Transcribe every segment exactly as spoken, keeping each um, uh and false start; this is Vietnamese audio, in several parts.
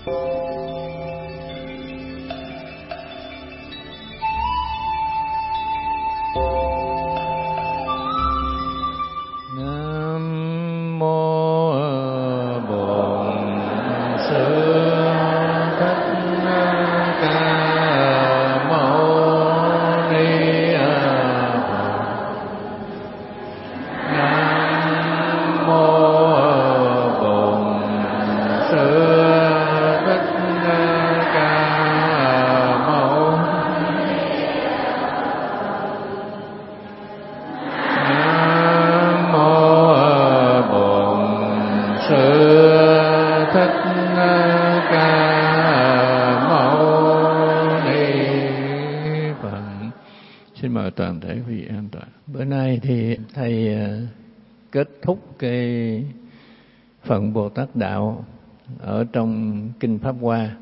Toàn thể quý vị an toàn. Bữa nay thì thầy kết thúc cái phần Bồ Tát Đạo ở trong Kinh Pháp Hoa.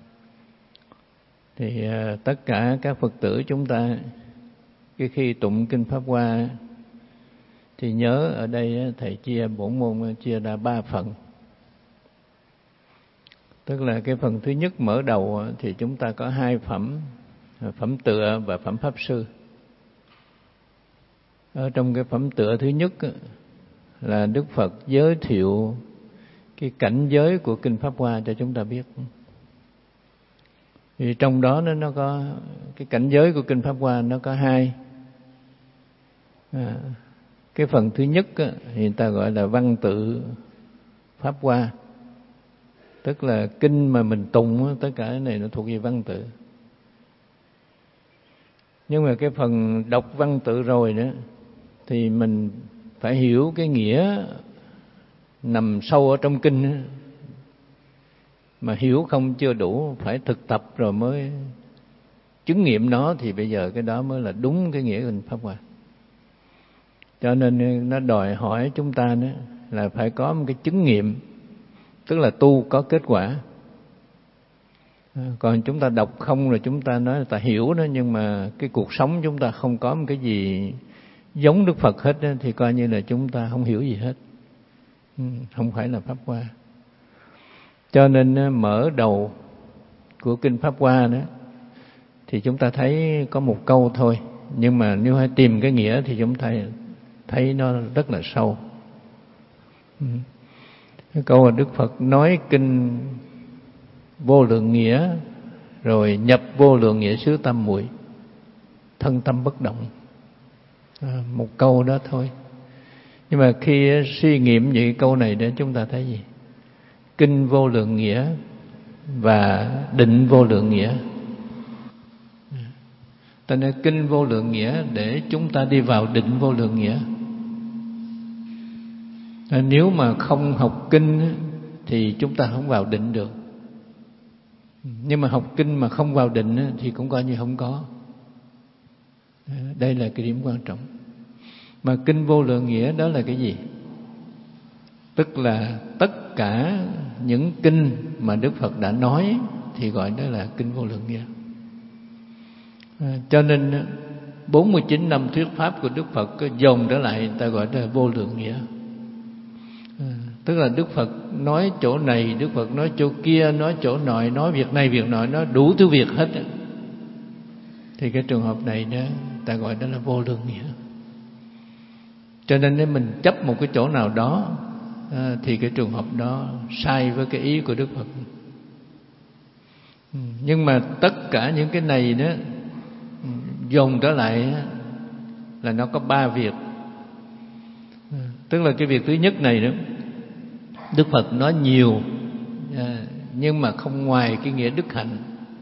Thì tất cả các Phật tử chúng ta cái khi tụng Kinh Pháp Hoa thì nhớ ở đây thầy chia bổn môn chia ra ba phần. Tức là cái phần thứ nhất mở đầu thì chúng ta có hai phẩm, phẩm tựa và phẩm pháp sư. Ở trong cái phẩm tựa thứ nhất là Đức Phật giới thiệu cái cảnh giới của Kinh Pháp Hoa cho chúng ta biết. Thì trong đó nó, nó có cái cảnh giới của Kinh Pháp Hoa nó có hai. À, cái phần thứ nhất thì người ta gọi là văn tự Pháp Hoa. Tức là kinh mà mình tụng, tất cả cái này nó thuộc về văn tự. Nhưng mà cái phần đọc văn tự rồi đó thì mình phải hiểu cái nghĩa nằm sâu ở trong kinh. Mà hiểu không chưa đủ, phải thực tập rồi mới chứng nghiệm nó, thì bây giờ cái đó mới là đúng cái nghĩa Kinh Pháp Hoa. Cho nên nó đòi hỏi chúng ta đó là phải có một cái chứng nghiệm, tức là tu có kết quả. Còn chúng ta đọc không rồi chúng ta nói là ta hiểu đó, nhưng mà cái cuộc sống chúng ta không có một cái gì giống Đức Phật hết đó, thì coi như là chúng ta không hiểu gì hết, không phải là Pháp Hoa. Cho nên mở đầu của Kinh Pháp Hoa đó thì chúng ta thấy có một câu thôi, nhưng mà nếu phải tìm cái nghĩa thì chúng ta thấy nó rất là sâu. Cái câu là Đức Phật nói kinh vô lượng nghĩa, rồi nhập vô lượng nghĩa xứ tam muội, thân tâm bất động. À, một câu đó thôi. Nhưng mà khi suy nghiệm về câu này để chúng ta thấy gì? Kinh vô lượng nghĩa và định vô lượng nghĩa. Cho nên kinh vô lượng nghĩa để chúng ta đi vào định vô lượng nghĩa. À, nếu mà không học kinh thì chúng ta không vào định được. Nhưng mà học kinh mà không vào định thì cũng coi như không có. Đây là cái điểm quan trọng. Mà kinh vô lượng nghĩa đó là cái gì? Tức là tất cả những kinh mà Đức Phật đã nói thì gọi đó là kinh vô lượng nghĩa. À, cho nên bốn mươi chín năm thuyết pháp của Đức Phật dồn trở lại, người ta gọi đó là vô lượng nghĩa. À, tức là Đức Phật nói chỗ này, Đức Phật nói chỗ kia, nói chỗ nọ, nói việc này việc nọ, nói đủ thứ việc hết. Thì cái trường hợp này đó, ta gọi đó là vô lượng nghĩa. Cho nên nếu mình chấp một cái chỗ nào đó à, thì cái trường hợp đó sai với cái ý của Đức Phật. Nhưng mà tất cả những cái này đó dồn trở lại là nó có ba việc. Tức là cái việc thứ nhất này đó, Đức Phật nói nhiều à, nhưng mà không ngoài cái nghĩa đức hạnh.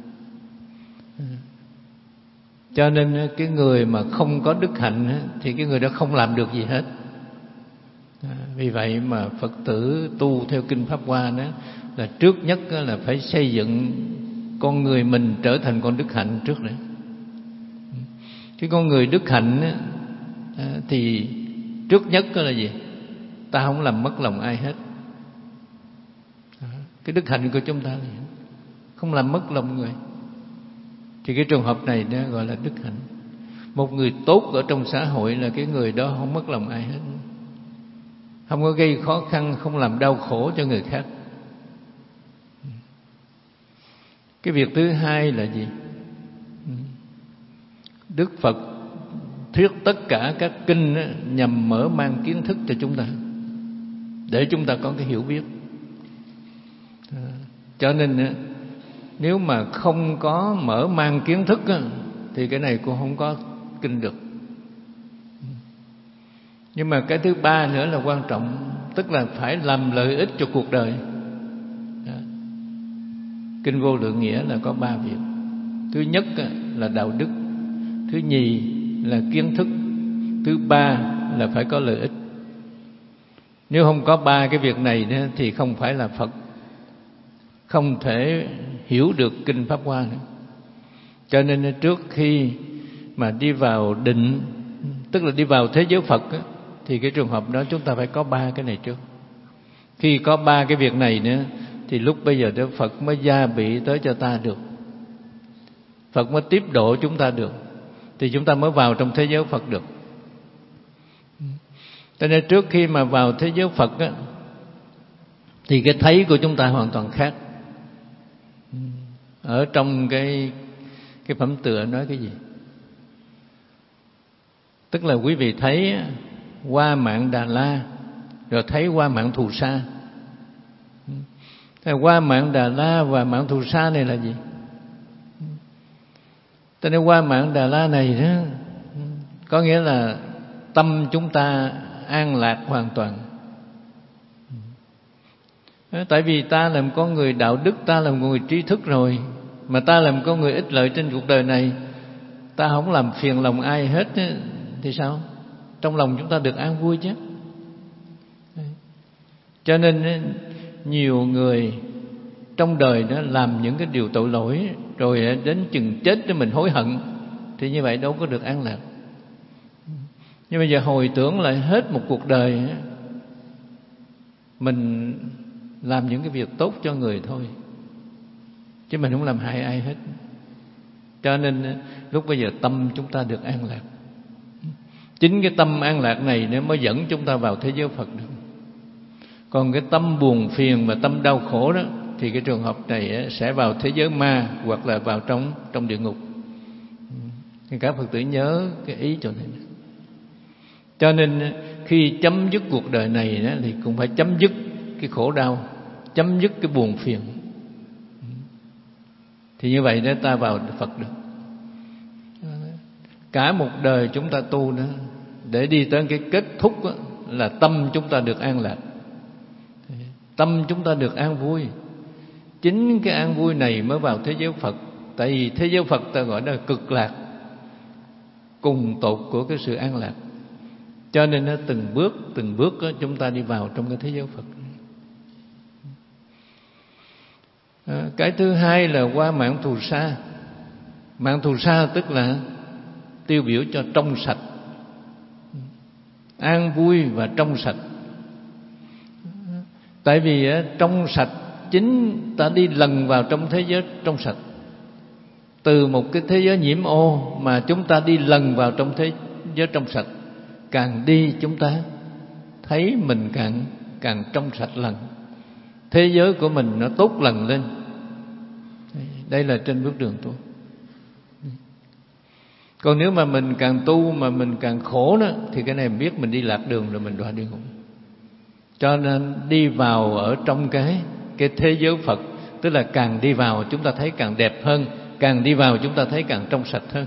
Cho nên cái người mà không có đức hạnh thì cái người đó không làm được gì hết. À, vì vậy mà Phật tử tu theo Kinh Pháp Hoa đó là trước nhất là phải xây dựng con người mình trở thành con đức hạnh trước đấy. Cái con người đức hạnh à, thì trước nhất là gì? Ta không làm mất lòng ai hết. À, cái đức hạnh của chúng ta là không làm mất lòng người. Thì cái trường hợp này đó gọi là đức hạnh. Một người tốt ở trong xã hội là cái người đó không mất lòng ai hết, không có gây khó khăn, không làm đau khổ cho người khác. Cái việc thứ hai là gì? Đức Phật thuyết tất cả các kinh đó, nhằm mở mang kiến thức cho chúng ta, để chúng ta có cái hiểu biết. Cho nên nếu mà không có mở mang kiến thức thì cái này cũng không có kinh được. Nhưng mà cái thứ ba nữa là quan trọng, tức là phải làm lợi ích cho cuộc đời. Kinh Vô Lượng Nghĩa là có ba việc. Thứ nhất là đạo đức, thứ nhì là kiến thức, thứ ba là phải có lợi ích. Nếu không có ba cái việc này nữa thì không phải là Phật, không thể hiểu được kinh Pháp Hoa nữa. Cho nên trước khi mà đi vào định, tức là đi vào thế giới Phật á, thì cái trường hợp đó chúng ta phải có ba cái này trước. Khi có ba cái việc này nữa thì lúc bây giờ Đức Phật mới gia bị tới cho ta được, Phật mới tiếp độ chúng ta được, thì chúng ta mới vào trong thế giới Phật được. Cho nên trước khi mà vào thế giới Phật á, thì cái thấy của chúng ta hoàn toàn khác. Ở trong cái cái phẩm tựa nói cái gì? Tức là quý vị thấy Hoa Mạng Đà La, rồi thấy Hoa Mạng Thù Sa. Hoa Mạng Đà La và Mạng Thù Sa này là gì? Cho nên Hoa Mạng Đà La này đó, có nghĩa là tâm chúng ta an lạc hoàn toàn. Tại vì ta làm con người đạo đức, ta làm con người trí thức rồi, mà ta làm con người ích lợi trên cuộc đời này, ta không làm phiền lòng ai hết thì sao? Trong lòng chúng ta được an vui chứ. Cho nên nhiều người trong đời đó làm những cái điều tội lỗi, rồi đến chừng chết để mình hối hận, thì như vậy đâu có được an lạc. Nhưng bây giờ hồi tưởng lại hết một cuộc đời, mình làm những cái việc tốt cho người thôi, chứ mình không làm hại ai hết. Cho nên lúc bây giờ tâm chúng ta được an lạc. Chính cái tâm an lạc này nó mới dẫn chúng ta vào thế giới Phật được. Còn cái tâm buồn phiền và tâm đau khổ đó, thì cái trường hợp này sẽ vào thế giới ma, hoặc là vào trong trong địa ngục. Thì các Phật tử nhớ cái ý chỗ này. Cho nên khi chấm dứt cuộc đời này đó, thì cũng phải chấm dứt cái khổ đau, chấm dứt cái buồn phiền. Thì như vậy đó ta vào Phật được. Cả một đời chúng ta tu đó, để đi tới cái kết thúc đó, là tâm chúng ta được an lạc, tâm chúng ta được an vui. Chính cái an vui này mới vào thế giới Phật. Tại vì thế giới Phật ta gọi là cực lạc, cùng tột của cái sự an lạc. Cho nên nó từng bước từng bước đó, chúng ta đi vào trong cái thế giới Phật. À, cái thứ hai là qua Mạng Thù Sa. Mạng Thù Sa tức là tiêu biểu cho trong sạch, an vui và trong sạch. Tại vì trong sạch chính ta đi lần vào trong thế giới trong sạch. Từ một cái thế giới nhiễm ô mà chúng ta đi lần vào trong thế giới trong sạch. Càng đi chúng ta thấy mình càng càng trong sạch lần, thế giới của mình nó tốt lần lên. Đây là trên bước đường tu. Còn nếu mà mình càng tu mà mình càng khổ đó, thì cái này mình biết mình đi lạc đường rồi, mình đọa địa ngục. Cho nên đi vào ở trong cái cái thế giới Phật, tức là càng đi vào chúng ta thấy càng đẹp hơn, càng đi vào chúng ta thấy càng trong sạch hơn,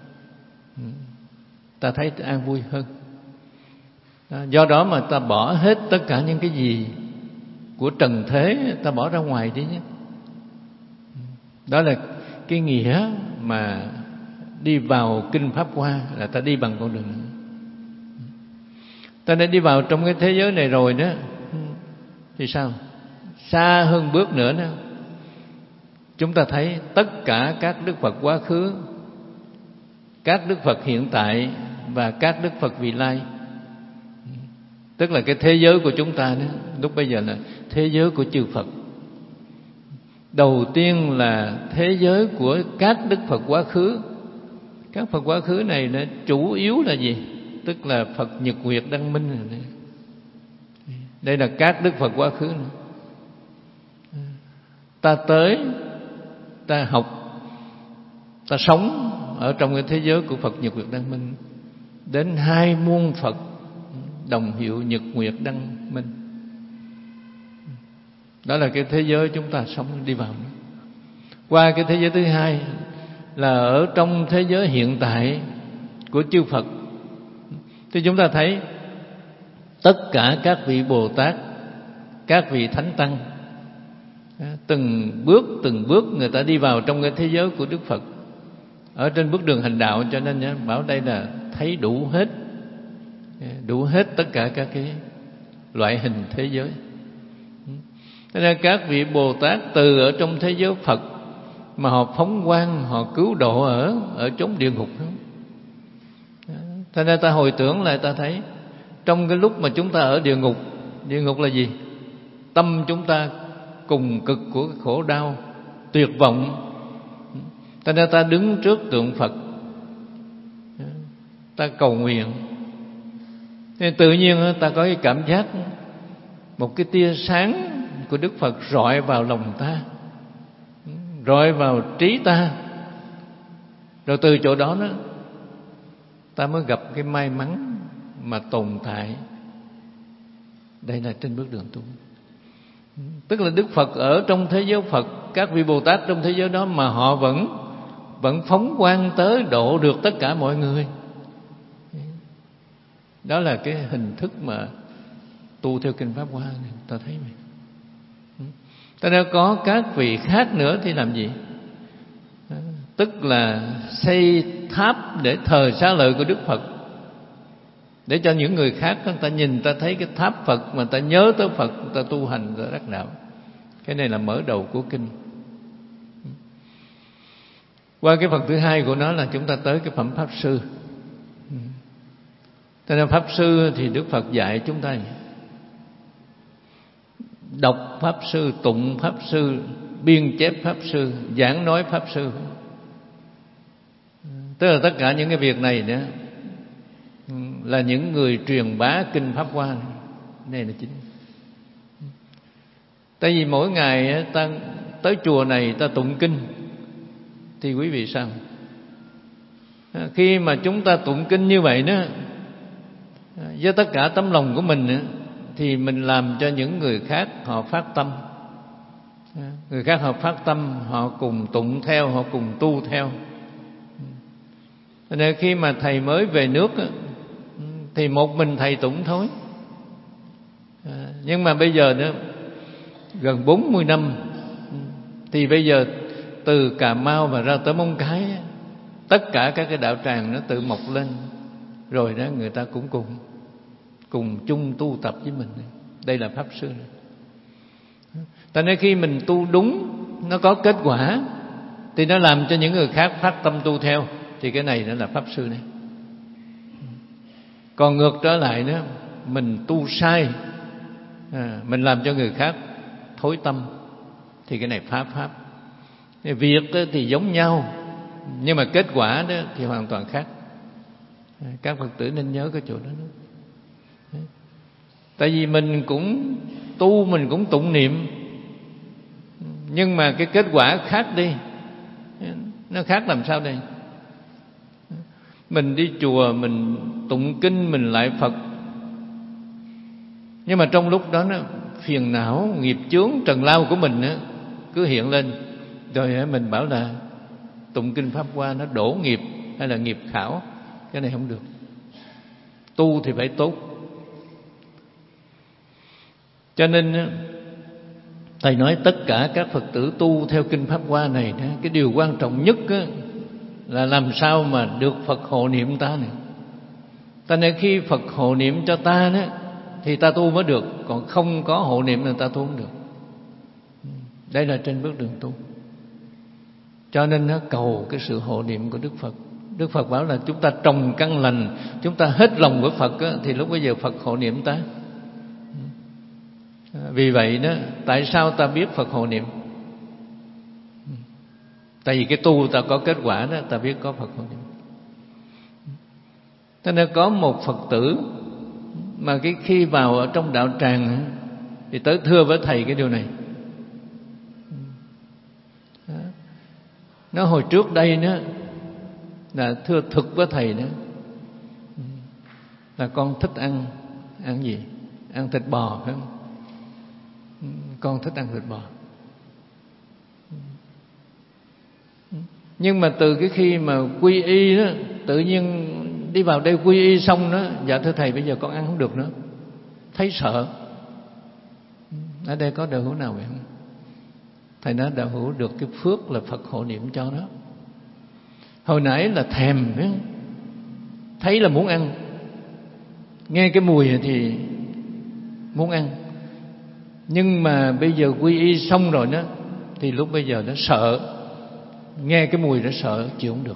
ta thấy an vui hơn. Do đó mà ta bỏ hết tất cả những cái gì của trần thế, ta bỏ ra ngoài đi nhé. Đó là cái nghĩa mà đi vào kinh Pháp Hoa, là ta đi bằng con đường này. Ta đã đi vào trong cái thế giới này rồi đó, thì sao? Xa hơn bước nữa đó, chúng ta thấy tất cả các Đức Phật quá khứ, các Đức Phật hiện tại và các Đức Phật vị lai. Tức là cái thế giới của chúng ta đó, lúc bây giờ là thế giới của chư Phật. Đầu tiên là thế giới của các Đức Phật quá khứ. Các Phật quá khứ này nó chủ yếu là gì? Tức là Phật Nhật Nguyệt Đăng Minh này. Đây là các Đức Phật quá khứ này. Ta tới ta học, ta sống ở trong cái thế giới của Phật Nhật Nguyệt Đăng Minh, đến hai muôn Phật đồng hiệu Nhật Nguyệt Đăng Minh. Đó là cái thế giới chúng ta sống đi vào. Qua cái thế giới thứ hai là ở trong thế giới hiện tại của chư Phật, thì chúng ta thấy tất cả các vị Bồ Tát, các vị Thánh Tăng, từng bước từng bước người ta đi vào trong cái thế giới của Đức Phật ở trên bước đường hành đạo. Cho nên bảo đây là thấy đủ hết, đủ hết tất cả các cái loại hình thế giới. Thế nên các vị Bồ Tát từ ở trong thế giới Phật mà họ phóng quang, họ cứu độ ở ở chốn địa ngục đó. Thế nên ta hồi tưởng lại, ta thấy trong cái lúc mà chúng ta ở địa ngục, địa ngục là gì? Tâm chúng ta cùng cực của cái khổ đau, tuyệt vọng. Thế nên ta đứng trước tượng Phật, ta cầu nguyện, nên tự nhiên ta có cái cảm giác một cái tia sáng của Đức Phật rọi vào lòng ta, rọi vào trí ta. Rồi từ chỗ đó đó ta mới gặp cái may mắn mà tồn tại. Đây là trên bước đường tu. Tức là Đức Phật ở trong thế giới Phật, các vị Bồ Tát trong thế giới đó mà họ vẫn vẫn phóng quang tới độ được tất cả mọi người. Đó là cái hình thức mà tu theo kinh Pháp Hoa này, ta thấy vậy. Ta đã có các vị khác nữa thì làm gì? Tức là xây tháp để thờ xá lợi của Đức Phật, để cho những người khác người ta nhìn, ta thấy cái tháp Phật mà ta nhớ tới Phật, ta tu hành, ta đắc đạo. Cái này là mở đầu của kinh. Qua cái phần thứ hai của nó là chúng ta tới cái phẩm Pháp Sư. Cho nên Pháp Sư thì Đức Phật dạy chúng ta đọc Pháp Sư, tụng Pháp Sư, biên chép Pháp Sư, giảng nói Pháp Sư. Tức là tất cả những cái việc này nữa là những người truyền bá kinh Pháp Hoa này, này là chính. Tại vì mỗi ngày ta tới chùa này ta tụng kinh, thì quý vị sao? Khi mà chúng ta tụng kinh như vậy đó, với tất cả tấm lòng của mình nữa, thì mình làm cho những người khác họ phát tâm. Người khác họ phát tâm, họ cùng tụng theo, họ cùng tu theo. Nên khi mà thầy mới về nước thì một mình thầy tụng thôi. Nhưng mà bây giờ nữa, gần bốn mươi năm, thì bây giờ từ Cà Mau và ra tới Móng Cái, tất cả các cái đạo tràng nó tự mọc lên. Rồi đó người ta cũng cùng cùng chung tu tập với mình. Đây là Pháp Sư. Tại nên khi mình tu đúng, nó có kết quả, thì nó làm cho những người khác phát tâm tu theo. Thì cái này nó là Pháp Sư này. Còn ngược trở lại nữa, mình tu sai, à, mình làm cho người khác thối tâm, thì cái này phá Pháp. Việc thì giống nhau, nhưng mà kết quả đó thì hoàn toàn khác. Các Phật tử nên nhớ cái chỗ đó. Tại vì mình cũng tu, mình cũng tụng niệm, nhưng mà cái kết quả khác đi. Nó khác làm sao đây? Mình đi chùa, mình tụng kinh, mình lại Phật, nhưng mà trong lúc đó nó phiền não, nghiệp chướng, trần lao của mình đó, cứ hiện lên. Rồi mình bảo là tụng kinh Pháp Hoa nó đổ nghiệp hay là nghiệp khảo. Cái này không được. Tu thì phải tốt. Cho nên thầy nói tất cả các Phật tử tu theo kinh Pháp Hoa này, cái điều quan trọng nhất là làm sao mà được Phật hộ niệm ta này. Ta nên khi Phật hộ niệm cho ta đó, thì ta tu mới được. Còn không có hộ niệm là ta tu không được. Đây là trên bước đường tu. Cho nên nó cầu cái sự hộ niệm của Đức Phật. Đức Phật bảo là chúng ta trồng căn lành, chúng ta hết lòng với Phật á, thì lúc bây giờ Phật hộ niệm ta. Vì vậy đó, tại sao ta biết Phật hộ niệm? Tại vì cái tu ta có kết quả đó, ta biết có Phật hộ niệm. Cho nên có một Phật tử mà cái khi vào ở trong đạo tràng thì tới thưa với thầy cái điều này. Nó hồi trước đây nữa là thưa thực với thầy đó, là con thích ăn ăn gì? Ăn thịt bò phải không? Con thích ăn thịt bò. Nhưng mà từ cái khi mà quy y đó, tự nhiên đi vào đây quy y xong đó, dạ thưa thầy bây giờ con ăn không được nữa, thấy sợ. Ở đây có đạo hữu nào vậy không? Thầy nói đạo hữu được cái phước là Phật hộ niệm cho đó. Hồi nãy là thèm phải không? Thấy là muốn ăn, nghe cái mùi thì muốn ăn. Nhưng mà bây giờ quy y xong rồi đó, thì lúc bây giờ nó sợ, nghe cái mùi nó sợ, chịu không được.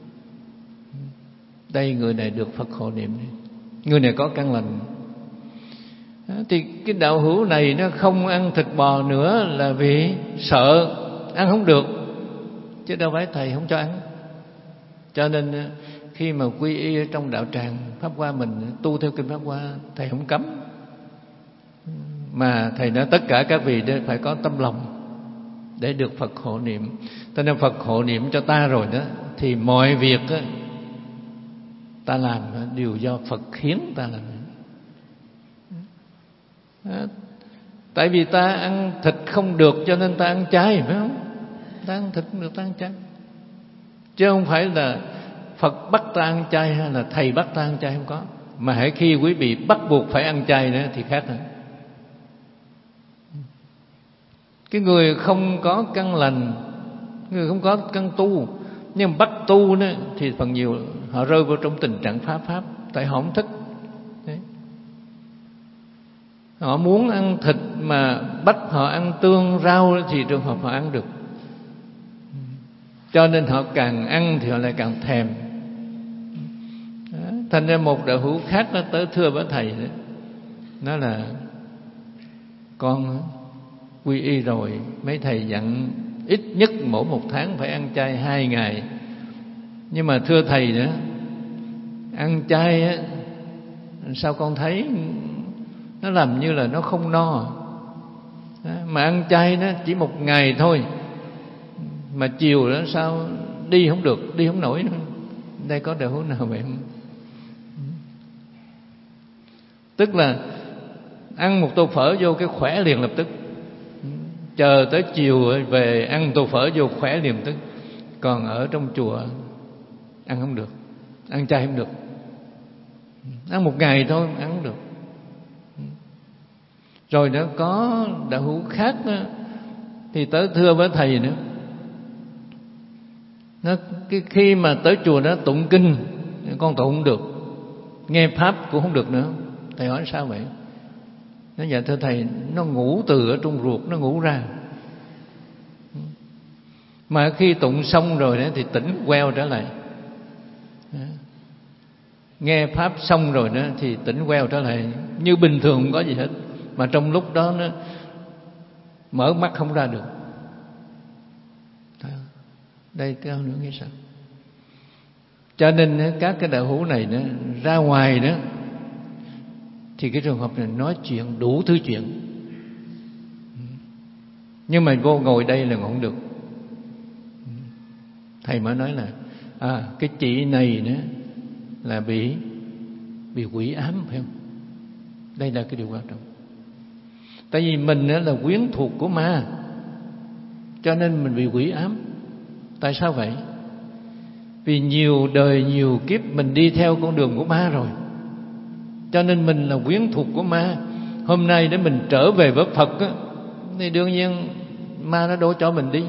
Đây người này được Phật hộ niệm, người này có căn lành. Thì cái đạo hữu này nó không ăn thịt bò nữa là vì sợ ăn không được, chứ đâu phải thầy không cho ăn. Cho nên khi mà quy y ở trong đạo tràng Pháp Hoa, mình tu theo kinh Pháp Hoa, thầy không cấm. Mà thầy nói tất cả các vị phải có tâm lòng để được Phật hộ niệm. Cho nên Phật hộ niệm cho ta rồi đó, thì mọi việc đó, ta làm đều do Phật khiến ta làm. Đó. Tại vì ta ăn thịt không được cho nên ta ăn chay, phải không? Ta ăn thịt không được, ta ăn chay. Chứ không phải là Phật bắt ta ăn chay hay là thầy bắt ta ăn chay, không có. Mà hễ khi quý vị bắt buộc phải ăn chay nữa thì khác nữa. Cái người không có căn lành, người không có căn tu, nhưng bắt tu nữa thì phần nhiều họ rơi vào trong tình trạng phá pháp, tại họ không thích. Đấy. Họ muốn ăn thịt mà bắt họ ăn tương rau thì trường hợp họ ăn được. Cho nên họ càng ăn thì họ lại càng thèm. Đó. Thành ra một đạo hữu khác nó tới thưa với thầy đó, nó là con quy y rồi, mấy thầy dặn ít nhất mỗi một tháng phải ăn chay hai ngày. Nhưng mà thưa thầy nữa, ăn chay á, sao con thấy nó làm như là nó không no. Mà ăn chay nó chỉ một ngày thôi, mà chiều đó sao đi không được, đi không nổi nữa. Đây có đạo hữu nào vậy không? Tức là ăn một tô phở vô cái khỏe liền lập tức, chờ tới chiều về ăn tô phở vô khỏe liền tức. Còn ở trong chùa ăn không được, ăn chay không được, ăn một ngày thôi ăn không được. Rồi nó có đạo hữu khác đó, thì tới thưa với thầy nữa, nó cái khi mà tới chùa đó tụng kinh con tụng không được, nghe pháp cũng không được nữa. Thầy hỏi sao vậy? Nó dạ thưa thầy, nó ngủ từ ở trong ruột nó ngủ ra, mà khi tụng xong rồi đó thì tỉnh queo trở lại. Nghe pháp xong rồi đó thì tỉnh queo trở lại như bình thường, không có gì hết. Mà trong lúc đó nó mở mắt không ra được. Đây cái nữa nghĩ sao? Cho nên các cái đạo hữu này đó, ra ngoài đó thì cái trường hợp này nói chuyện đủ thứ chuyện, nhưng mà vô ngồi đây là không được. Thầy mới nói là à, cái chị này nữa là bị bị quỷ ám, phải không? Đây là cái điều quan trọng. Tại vì mình là quyến thuộc của ma, cho nên mình bị quỷ ám. Tại sao vậy? Vì nhiều đời nhiều kiếp mình đi theo con đường của ma rồi, cho nên mình là quyến thuộc của ma. Hôm nay để mình trở về với Phật á, thì đương nhiên ma nó đổ cho mình đi.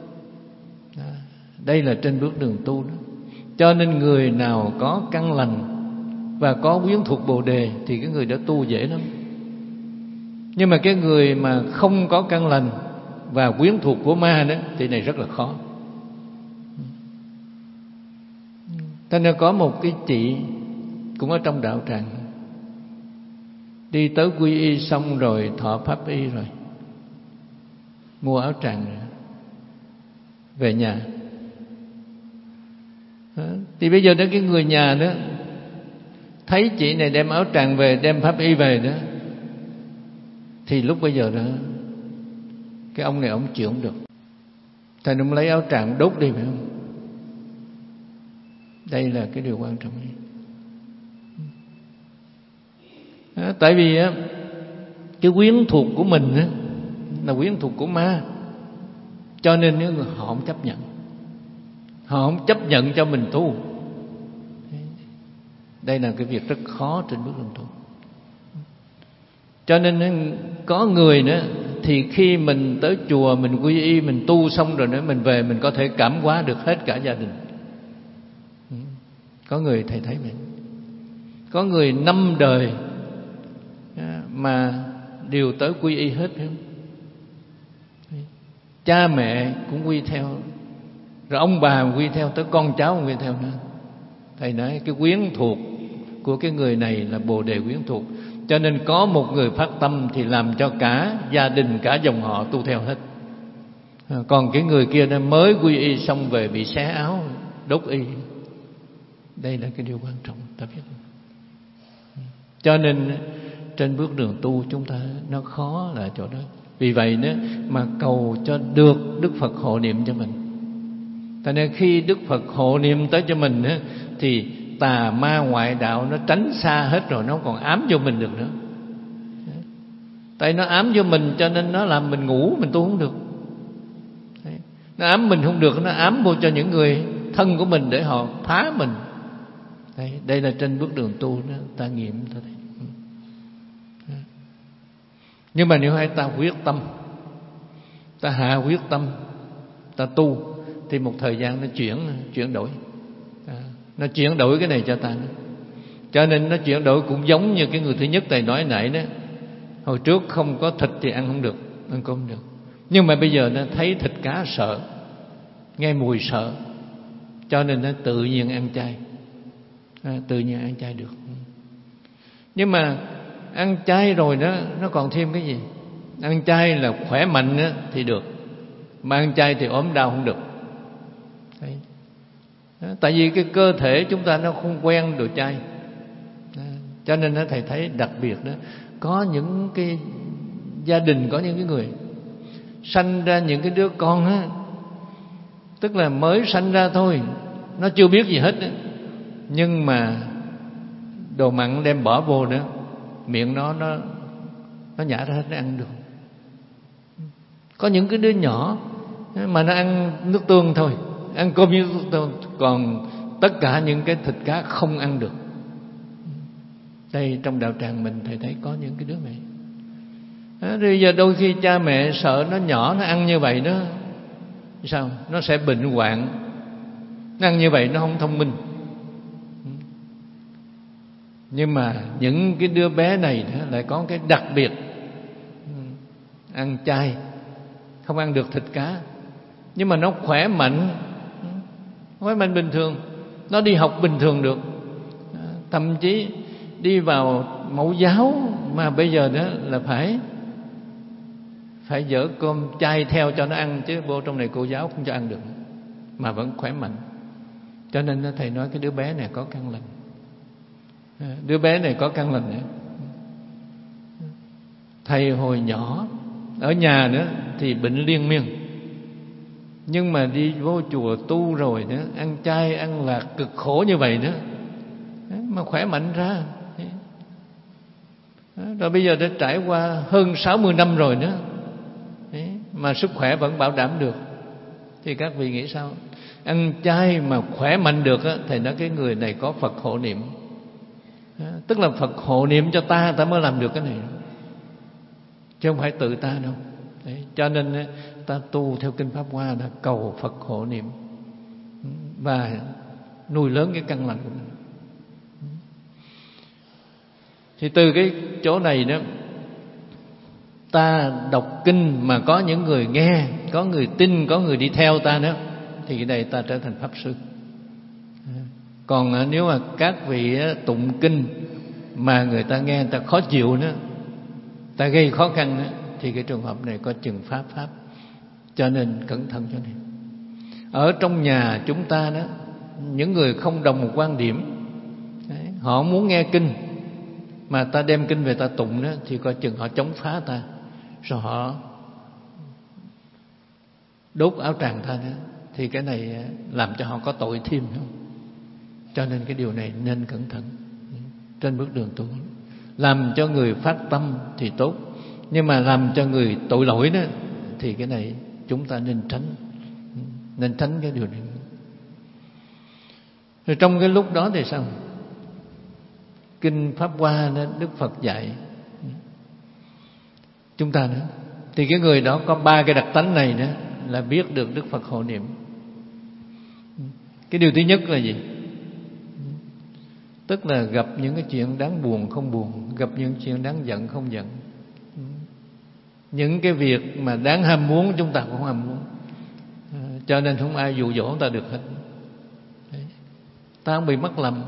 Đây là trên bước đường tu đó. Cho nên người nào có căn lành và có quyến thuộc Bồ Đề thì cái người đó tu dễ lắm. Nhưng mà cái người mà không có căn lành và quyến thuộc của ma đó thì này rất là khó. Thế nên có một cái chị cũng ở trong đạo tràng, đi tới quy y xong rồi thọ pháp y rồi, mua áo tràng rồi, về nhà. Đó. Thì bây giờ đó cái người nhà đó thấy chị này đem áo tràng về, đem pháp y về đó, thì lúc bây giờ đó cái ông này ông chịu không được. Thầy không lấy áo tràng đốt đi phải không? Đây là cái điều quan trọng. À, tại vì á, cái quyến thuộc của mình á, là quyến thuộc của ma, cho nên những người họ không chấp nhận, họ không chấp nhận cho mình tu. Đây là cái việc rất khó trên bước đường tu. Cho nên có người nữa thì khi mình tới chùa, mình quy y, mình tu xong rồi nữa, mình về mình có thể cảm hóa được hết cả gia đình. Có người thầy thấy vậy. Có người năm đời mà đều tới quy y hết, phải không? Cha mẹ cũng quy theo, rồi ông bà quy theo, tới con cháu cũng quy theo nữa. Thầy nói cái quyến thuộc của cái người này là bồ đề quyến thuộc. Cho nên có một người phát tâm thì làm cho cả gia đình, cả dòng họ tu theo hết. Còn cái người kia nó mới quy y xong về bị xé áo, đốt y. Đây là cái điều quan trọng ta biết. Cho nên trên bước đường tu chúng ta nó khó là chỗ đó. Vì vậy nữa mà cầu cho được Đức Phật hộ niệm cho mình. Cho nên khi Đức Phật hộ niệm tới cho mình nữa, thì tà ma ngoại đạo nó tránh xa hết rồi, nó còn ám vô mình được nữa. Tại nó ám vô mình cho nên nó làm mình ngủ, mình tu không được. Nó ám mình không được, nó ám vô cho những người thân của mình để họ phá mình. Đây, đây là trên bước đường tu đó, ta nghiệm ta thấy. Nhưng mà nếu hai ta quyết tâm, ta hạ quyết tâm, ta tu, thì một thời gian nó chuyển chuyển đổi, à, nó chuyển đổi cái này cho ta nữa. Cho nên nó chuyển đổi cũng giống như cái người thứ nhất thầy nói nãy đó. Hồi trước không có thịt thì ăn không được, ăn không được. Nhưng mà bây giờ nó thấy thịt cá sợ, nghe mùi sợ, cho nên nó tự nhiên ăn chay, à, tự nhiên ăn chay được. Nhưng mà ăn chay rồi đó, nó còn thêm cái gì? Ăn chay là khỏe mạnh đó, thì được, mà ăn chay thì ốm đau không được. Đấy. Đó, tại vì cái cơ thể chúng ta nó không quen đồ chay. Đó. Cho nên đó, thầy thấy đặc biệt đó, có những cái gia đình, có những cái người sanh ra những cái đứa con á, tức là mới sanh ra thôi, nó chưa biết gì hết đó. Nhưng mà đồ mặn đem bỏ vô nữa, miệng nó nó nó nhả ra hết, nó ăn được. Có những cái đứa nhỏ mà nó ăn nước tương thôi, ăn cơm với nước tương, còn tất cả những cái thịt cá không ăn được. Đây trong đạo tràng mình thầy thấy có những cái đứa này. Đó, bây giờ đôi khi cha mẹ sợ nó nhỏ nó ăn như vậy đó, sao? Nó sẽ bệnh hoạn. Nó ăn như vậy nó không thông minh. Nhưng mà những cái đứa bé này lại có cái đặc biệt, ăn chay, không ăn được thịt cá, nhưng mà nó khỏe mạnh, khỏe mạnh bình thường, nó đi học bình thường được, thậm chí đi vào mẫu giáo mà bây giờ đó là phải phải dỡ cơm chay theo cho nó ăn, chứ vô trong này cô giáo không cho ăn được, mà vẫn khỏe mạnh. Cho nên thầy nói cái đứa bé này có căn lành, đứa bé này có căn lành nữa. Thầy hồi nhỏ ở nhà nữa thì bệnh liên miên, nhưng mà đi vô chùa tu rồi nữa, ăn chay ăn lạc cực khổ như vậy nữa, mà khỏe mạnh ra. Rồi bây giờ đã trải qua hơn sáu mươi năm rồi nữa, mà sức khỏe vẫn bảo đảm được. Thì các vị nghĩ sao? Ăn chay mà khỏe mạnh được á, thầy nói cái người này có Phật hộ niệm. Tức là Phật hộ niệm cho ta, ta mới làm được cái này, chứ không phải tự ta đâu. Đấy, cho nên ta tu theo Kinh Pháp Hoa là cầu Phật hộ niệm và nuôi lớn cái căn lành của mình. Thì từ cái chỗ này đó, ta đọc kinh mà có những người nghe, có người tin, có người đi theo ta nữa, thì cái này ta trở thành pháp sư. Còn nếu mà các vị tụng kinh mà người ta nghe người ta khó chịu nữa, ta gây khó khăn nữa, thì cái trường hợp này có chừng pháp pháp. Cho nên cẩn thận cho nên. Ở trong nhà chúng ta đó, những người không đồng một quan điểm, đấy, họ muốn nghe kinh mà ta đem kinh về ta tụng đó, thì coi chừng họ chống phá ta, rồi họ đốt áo tràng ta đó, thì cái này làm cho họ có tội thêm không? Cho nên cái điều này nên cẩn thận trên bước đường tu. Làm cho người phát tâm thì tốt, nhưng mà làm cho người tội lỗi đó thì cái này chúng ta nên tránh, nên tránh cái điều này. Rồi trong cái lúc đó thì sao? Kinh Pháp Hoa đó, Đức Phật dạy chúng ta nữa, thì cái người đó có ba cái đặc tánh này đó là biết được Đức Phật hộ niệm. Cái điều thứ nhất là gì? Tức là gặp những cái chuyện đáng buồn không buồn, gặp những chuyện đáng giận không giận. Những cái việc mà đáng ham muốn chúng ta cũng không ham muốn. Cho nên không ai dụ dỗ ta được hết. Đấy. Ta không bị mắc lầm.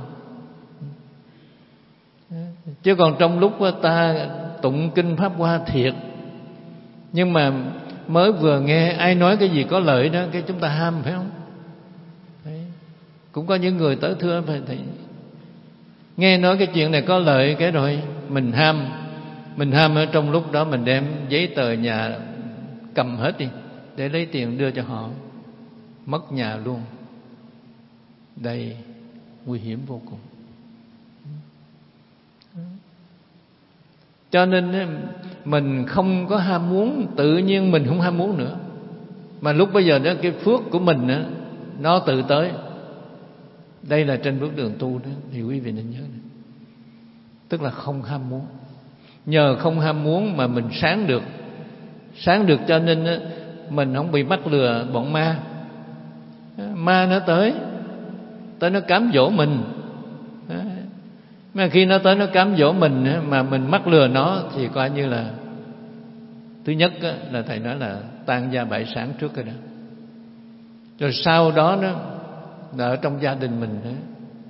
Chứ còn trong lúc ta tụng kinh Pháp Hoa thiệt, nhưng mà mới vừa nghe ai nói cái gì có lợi đó, cái chúng ta ham, phải không? Đấy. Cũng có những người tới thưa phải thầy, nghe nói cái chuyện này có lợi, cái rồi mình ham. Mình ham ở trong lúc đó mình đem giấy tờ nhà cầm hết đi để lấy tiền đưa cho họ, mất nhà luôn. Đây nguy hiểm vô cùng. Cho nên mình không có ham muốn, tự nhiên mình không ham muốn nữa. Mà lúc bây giờ đó cái phước của mình đó, nó tự tới. Đây là trên bước đường tu đó, thì quý vị nên nhớ này. Tức là không ham muốn. Nhờ không ham muốn mà mình sáng được. Sáng được cho nên đó, mình không bị mắc lừa bọn ma. Ma nó tới, tới nó cám dỗ mình. Mà khi nó tới nó cám dỗ mình mà mình mắc lừa nó thì coi như là, thứ nhất là thầy nói là tan gia bại sản trước rồi đó. Rồi sau đó đó là ở trong gia đình mình đó,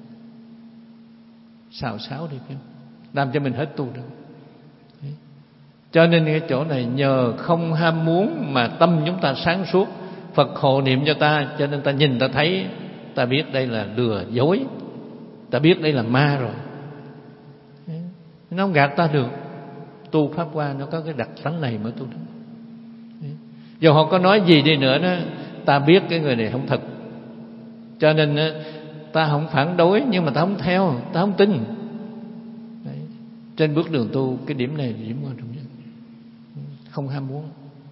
xào xáo đi, làm cho mình hết tu được. Cho nên cái chỗ này nhờ không ham muốn mà tâm chúng ta sáng suốt, Phật hộ niệm cho ta, cho nên ta nhìn ta thấy, ta biết đây là lừa dối, ta biết đây là ma rồi. Nó không gạt ta được. Tu Pháp Hoa nó có cái đặc tánh này mới tu được. Dù họ có nói gì đi nữa đó, ta biết cái người này không thật. Cho nên ta không phản đối, nhưng mà ta không theo, ta không tin. Đấy. Trên bước đường tu, cái điểm này là điểm quan trọng nhất. Không ham muốn.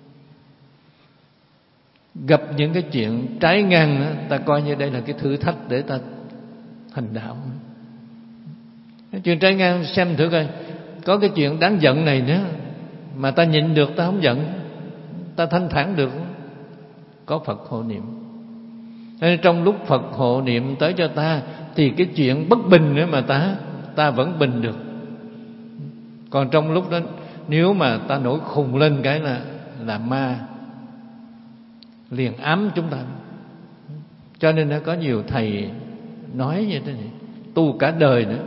Gặp những cái chuyện trái ngang, ta coi như đây là cái thử thách để ta hành đạo. Chuyện trái ngang xem thử coi, có cái chuyện đáng giận này nữa mà ta nhịn được, ta không giận, ta thanh thản được, có Phật hộ niệm. Nên trong lúc Phật hộ niệm tới cho ta thì cái chuyện bất bình nữa mà ta ta vẫn bình được. Còn trong lúc đó nếu mà ta nổi khùng lên cái là là ma liền ám chúng ta. Cho nên nó có nhiều thầy nói như thế này, tu cả đời nữa.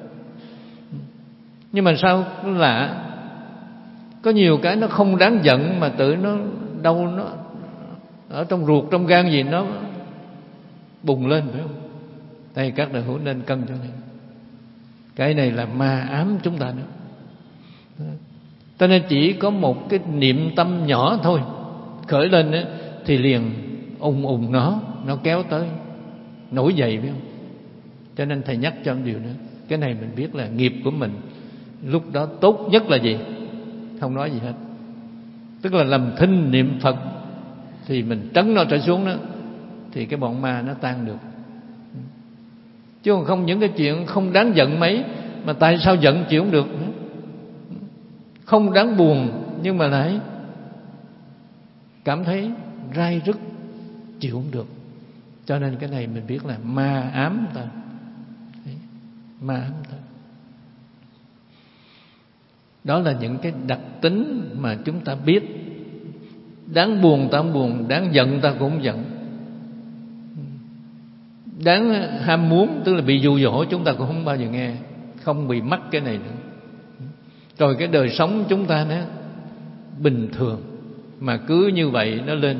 Nhưng mà sao lạ, có nhiều cái nó không đáng giận mà tự nó đâu nó ở trong ruột trong gan gì nó bùng lên, phải không? Đây các đại hữu nên cân cho này. Cái này là ma ám chúng ta nữa. Cho nên chỉ có một cái niệm tâm nhỏ thôi khởi lên đó, thì liền ùng ùng nó nó kéo tới nổi dậy, phải không? Cho nên thầy nhắc cho một điều nữa, cái này mình biết là nghiệp của mình lúc đó tốt nhất là gì? Không nói gì hết. Tức là làm thinh niệm Phật thì mình trấn nó trở xuống đó, thì cái bọn ma nó tan được. Chứ còn không những cái chuyện không đáng giận mấy, mà tại sao giận chịu không được nữa. Không đáng buồn nhưng mà lại cảm thấy rai rứt, chịu không được. Cho nên cái này mình biết là ma ám ta. Ma ám ta. Đó là những cái đặc tính mà chúng ta biết. Đáng buồn ta không buồn, đáng giận ta cũng không giận. Đáng ham muốn, tức là bị dụ dỗ, chúng ta cũng không bao giờ nghe. Không bị mắc cái này nữa. Rồi cái đời sống chúng ta nó bình thường, mà cứ như vậy nó lên.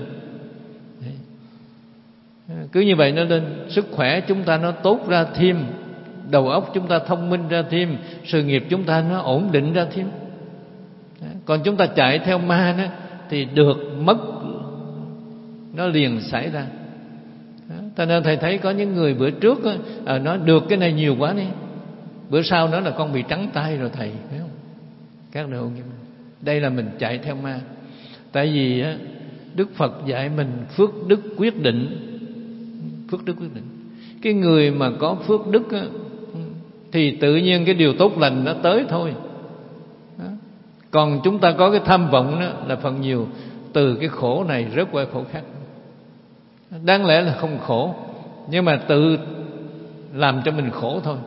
Cứ như vậy nó lên. Sức khỏe chúng ta nó tốt ra thêm, đầu óc chúng ta thông minh ra thêm, sự nghiệp chúng ta nó ổn định ra thêm. Còn chúng ta chạy theo ma đó thì được mất nó liền xảy ra. Cho nên thầy thấy có những người bữa trước á, à, nói được cái này nhiều quá đi, bữa sau nó là con bị trắng tay rồi thầy, phải không? Các độ như đây là mình chạy theo ma. Tại vì á, Đức Phật dạy mình phước đức quyết định. Phước đức quyết định. Cái người mà có phước đức á, thì tự nhiên cái điều tốt lành nó tới thôi. Đó. Còn chúng ta có cái tham vọng đó là phần nhiều từ cái khổ này rớt qua khổ khác. Đáng lẽ là không khổ, nhưng mà tự làm cho mình khổ thôi.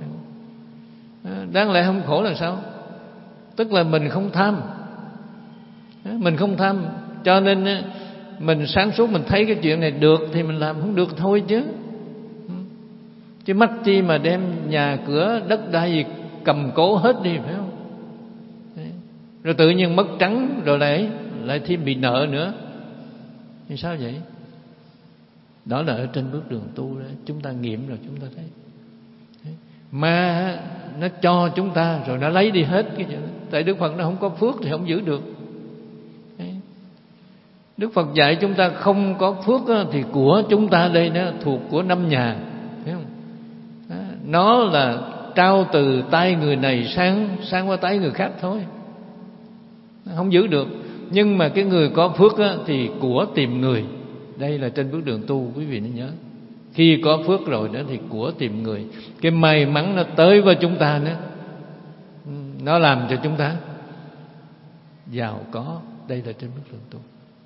Đáng lẽ không khổ là sao? Tức là mình không tham. Mình không tham, cho nên mình sáng suốt mình thấy cái chuyện này được thì mình làm, không được thôi chứ. Chứ mắc chi mà đem nhà cửa đất đai gì cầm cố hết đi, phải không? Rồi tự nhiên mất trắng, rồi lại lại thêm bị nợ nữa. Thì sao vậy? Đó là ở trên bước đường tu đó, chúng ta nghiệm rồi chúng ta thấy. Ma nó cho chúng ta rồi nó lấy đi hết cái chuyện đó. Tại Đức Phật nó không có phước thì không giữ được. Đức Phật dạy chúng ta không có phước thì của chúng ta đây nó thuộc của năm nhà, phải không? Nó là trao từ tay người này sang sang qua tay người khác thôi, không giữ được. Nhưng mà cái người có phước thì của tìm người. Đây là trên bước đường tu, quý vị nên nhớ. Khi có phước rồi đó thì của tìm người. Cái may mắn nó tới với chúng ta nữa, nó làm cho chúng ta giàu có. Đây là trên bước đường tu.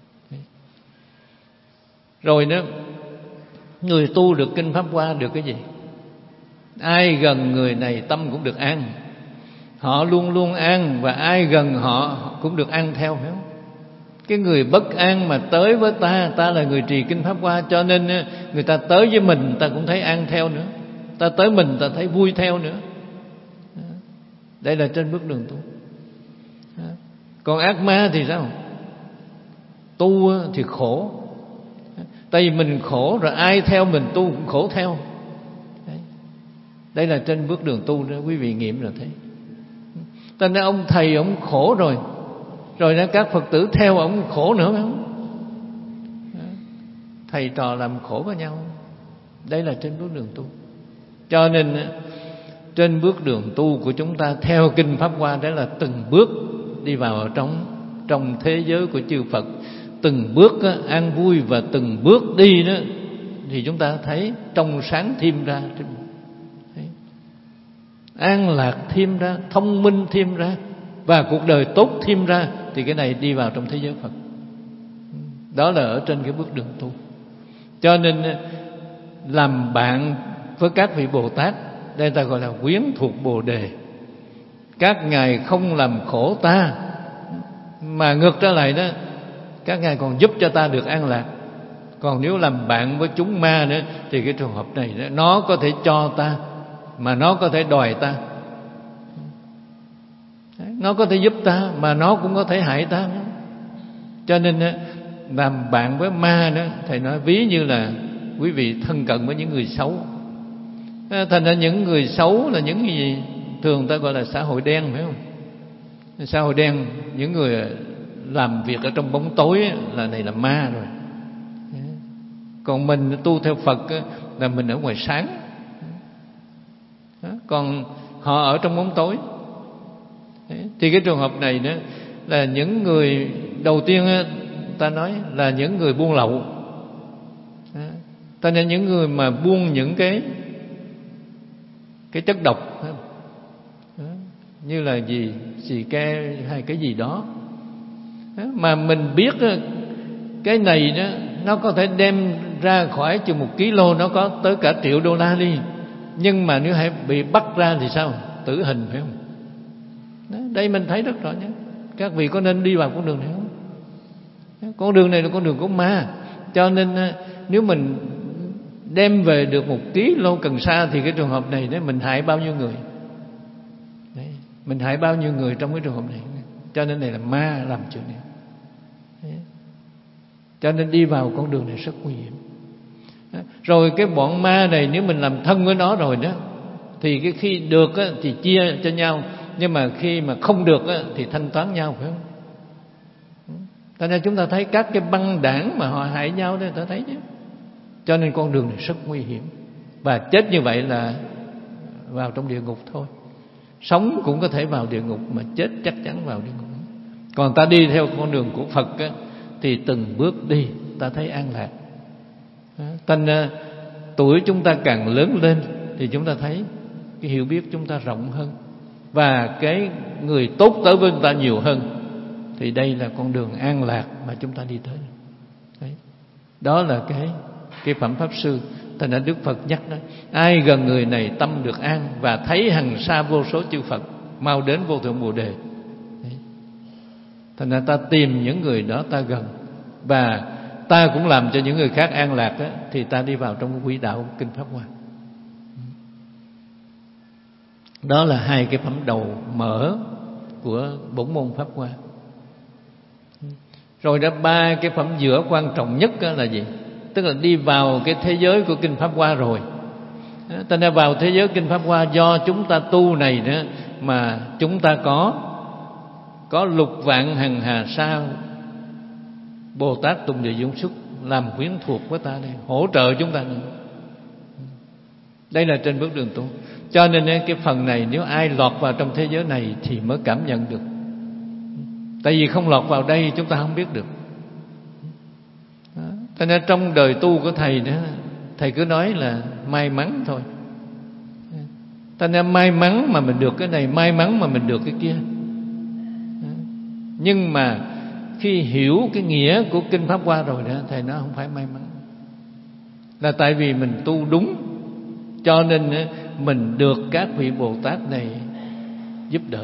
Rồi đó, người tu được kinh Pháp Hoa được cái gì? Ai gần người này tâm cũng được an. Họ luôn luôn an, và ai gần họ cũng được an theo, phải không? Cái người bất an mà tới với ta, ta là người trì kinh Pháp Hoa, cho nên người ta tới với mình ta cũng thấy an theo nữa, ta tới mình ta thấy vui theo nữa. Đây là trên bước đường tu. Còn ác ma thì sao? Tu thì khổ. Tại vì mình khổ rồi ai theo mình tu cũng khổ theo. Đây là trên bước đường tu đó, quý vị nghiệm rồi thấy. Cho nên ông thầy ông khổ rồi, rồi đó các Phật tử theo ông khổ nữa, phải không? Thầy trò làm khổ với nhau. Đây là trên bước đường tu. Cho nên trên bước đường tu của chúng ta theo kinh Pháp Hoa, đó là từng bước đi vào trong trong thế giới của chư Phật. Từng bước á, an vui, và từng bước đi đó thì chúng ta thấy trong sáng thêm ra, an lạc thêm ra, thông minh thêm ra, và cuộc đời tốt thêm ra. Thì cái này đi vào trong thế giới Phật. Đó là ở trên cái bước đường tu. Cho nên làm bạn với các vị Bồ Tát, đây ta gọi là quyến thuộc Bồ Đề. Các ngài không làm khổ ta, mà ngược trở lại đó, các ngài còn giúp cho ta được an lạc. Còn nếu làm bạn với chúng ma nữa thì cái trường hợp này đó, nó có thể cho ta mà nó có thể đòi ta. Nó có thể giúp ta mà nó cũng có thể hại ta. Cho nên làm bạn với ma đó, thầy nói ví như là quý vị thân cận với những người xấu. Thành ra những người xấu là những gì thường ta gọi là xã hội đen, phải không? Xã hội đen, những người làm việc ở trong bóng tối là này là ma rồi. Còn mình tu theo Phật là mình ở ngoài sáng. Còn họ ở trong bóng tối. Thì cái trường hợp này đó là những người đầu tiên ta nói là những người buôn lậu. Ta nên những người mà buôn những cái cái chất độc, như là gì xì ke hay cái gì đó, mà mình biết cái này đó nó có thể đem ra khỏi chừng một ký lô, nó có tới cả triệu đô la đi. Nhưng mà nếu hãy bị bắt ra thì sao? Tử hình, phải không? Đó, đây mình thấy rất rõ nhé. Các vị có nên đi vào con đường này không? Con đường này là con đường của ma. Cho nên nếu mình đem về được một ký lô cần sa thì cái trường hợp này đấy, mình hại bao nhiêu người? Đấy, mình hại bao nhiêu người trong cái trường hợp này? Cho nên này là ma làm chuyện này. Đấy. Cho nên đi vào con đường này rất nguy hiểm. Rồi cái bọn ma này nếu mình làm thân với nó rồi đó, thì cái khi được á, thì chia cho nhau, nhưng mà khi mà không được á, thì thanh toán nhau, phải không? Cho nên chúng ta thấy các cái băng đảng mà họ hại nhau đấy, ta thấy chứ. Cho nên con đường này rất nguy hiểm. Và chết như vậy là vào trong địa ngục thôi. Sống cũng có thể vào địa ngục, mà chết chắc chắn vào địa ngục. Còn ta đi theo con đường của Phật á, thì từng bước đi ta thấy an lạc. Thành tuổi chúng ta càng lớn lên thì chúng ta thấy cái hiểu biết chúng ta rộng hơn, và cái người tốt tới với chúng ta nhiều hơn. Thì đây là con đường an lạc mà chúng ta đi tới. Đấy. Đó là cái cái phẩm pháp sư. Thành ra Đức Phật nhắc đó: ai gần người này tâm được an, và thấy hằng sa vô số chư Phật mau đến vô thượng Bồ Đề. Đấy. Thành ra ta tìm những người đó ta gần, và ta cũng làm cho những người khác an lạc đó, thì ta đi vào trong quỹ đạo kinh Pháp Hoa. Đó là hai cái phẩm đầu mở của bổn môn Pháp Hoa. Rồi đã ba cái phẩm giữa quan trọng nhất là gì? Tức là đi vào cái thế giới của kinh Pháp Hoa rồi. Ta đã vào thế giới kinh Pháp Hoa, do chúng ta tu này nữa mà chúng ta có có lục vạn hằng hà sa Bồ Tát Tùng Địa Dũng Xuất làm quyến thuộc với ta đây, hỗ trợ chúng ta nữa. Đây là trên bước đường tu. Cho nên cái phần này nếu ai lọt vào trong thế giới này thì mới cảm nhận được. Tại vì không lọt vào đây chúng ta không biết được. Cho nên trong đời tu của Thầy nữa, Thầy cứ nói là may mắn thôi. Cho nên may mắn mà mình được cái này, may mắn mà mình được cái kia. Nhưng mà khi hiểu cái nghĩa của kinh Pháp Hoa rồi đó, Thầy nói không phải may mắn. Là tại vì mình tu đúng, cho nên mình được các vị Bồ Tát này giúp đỡ,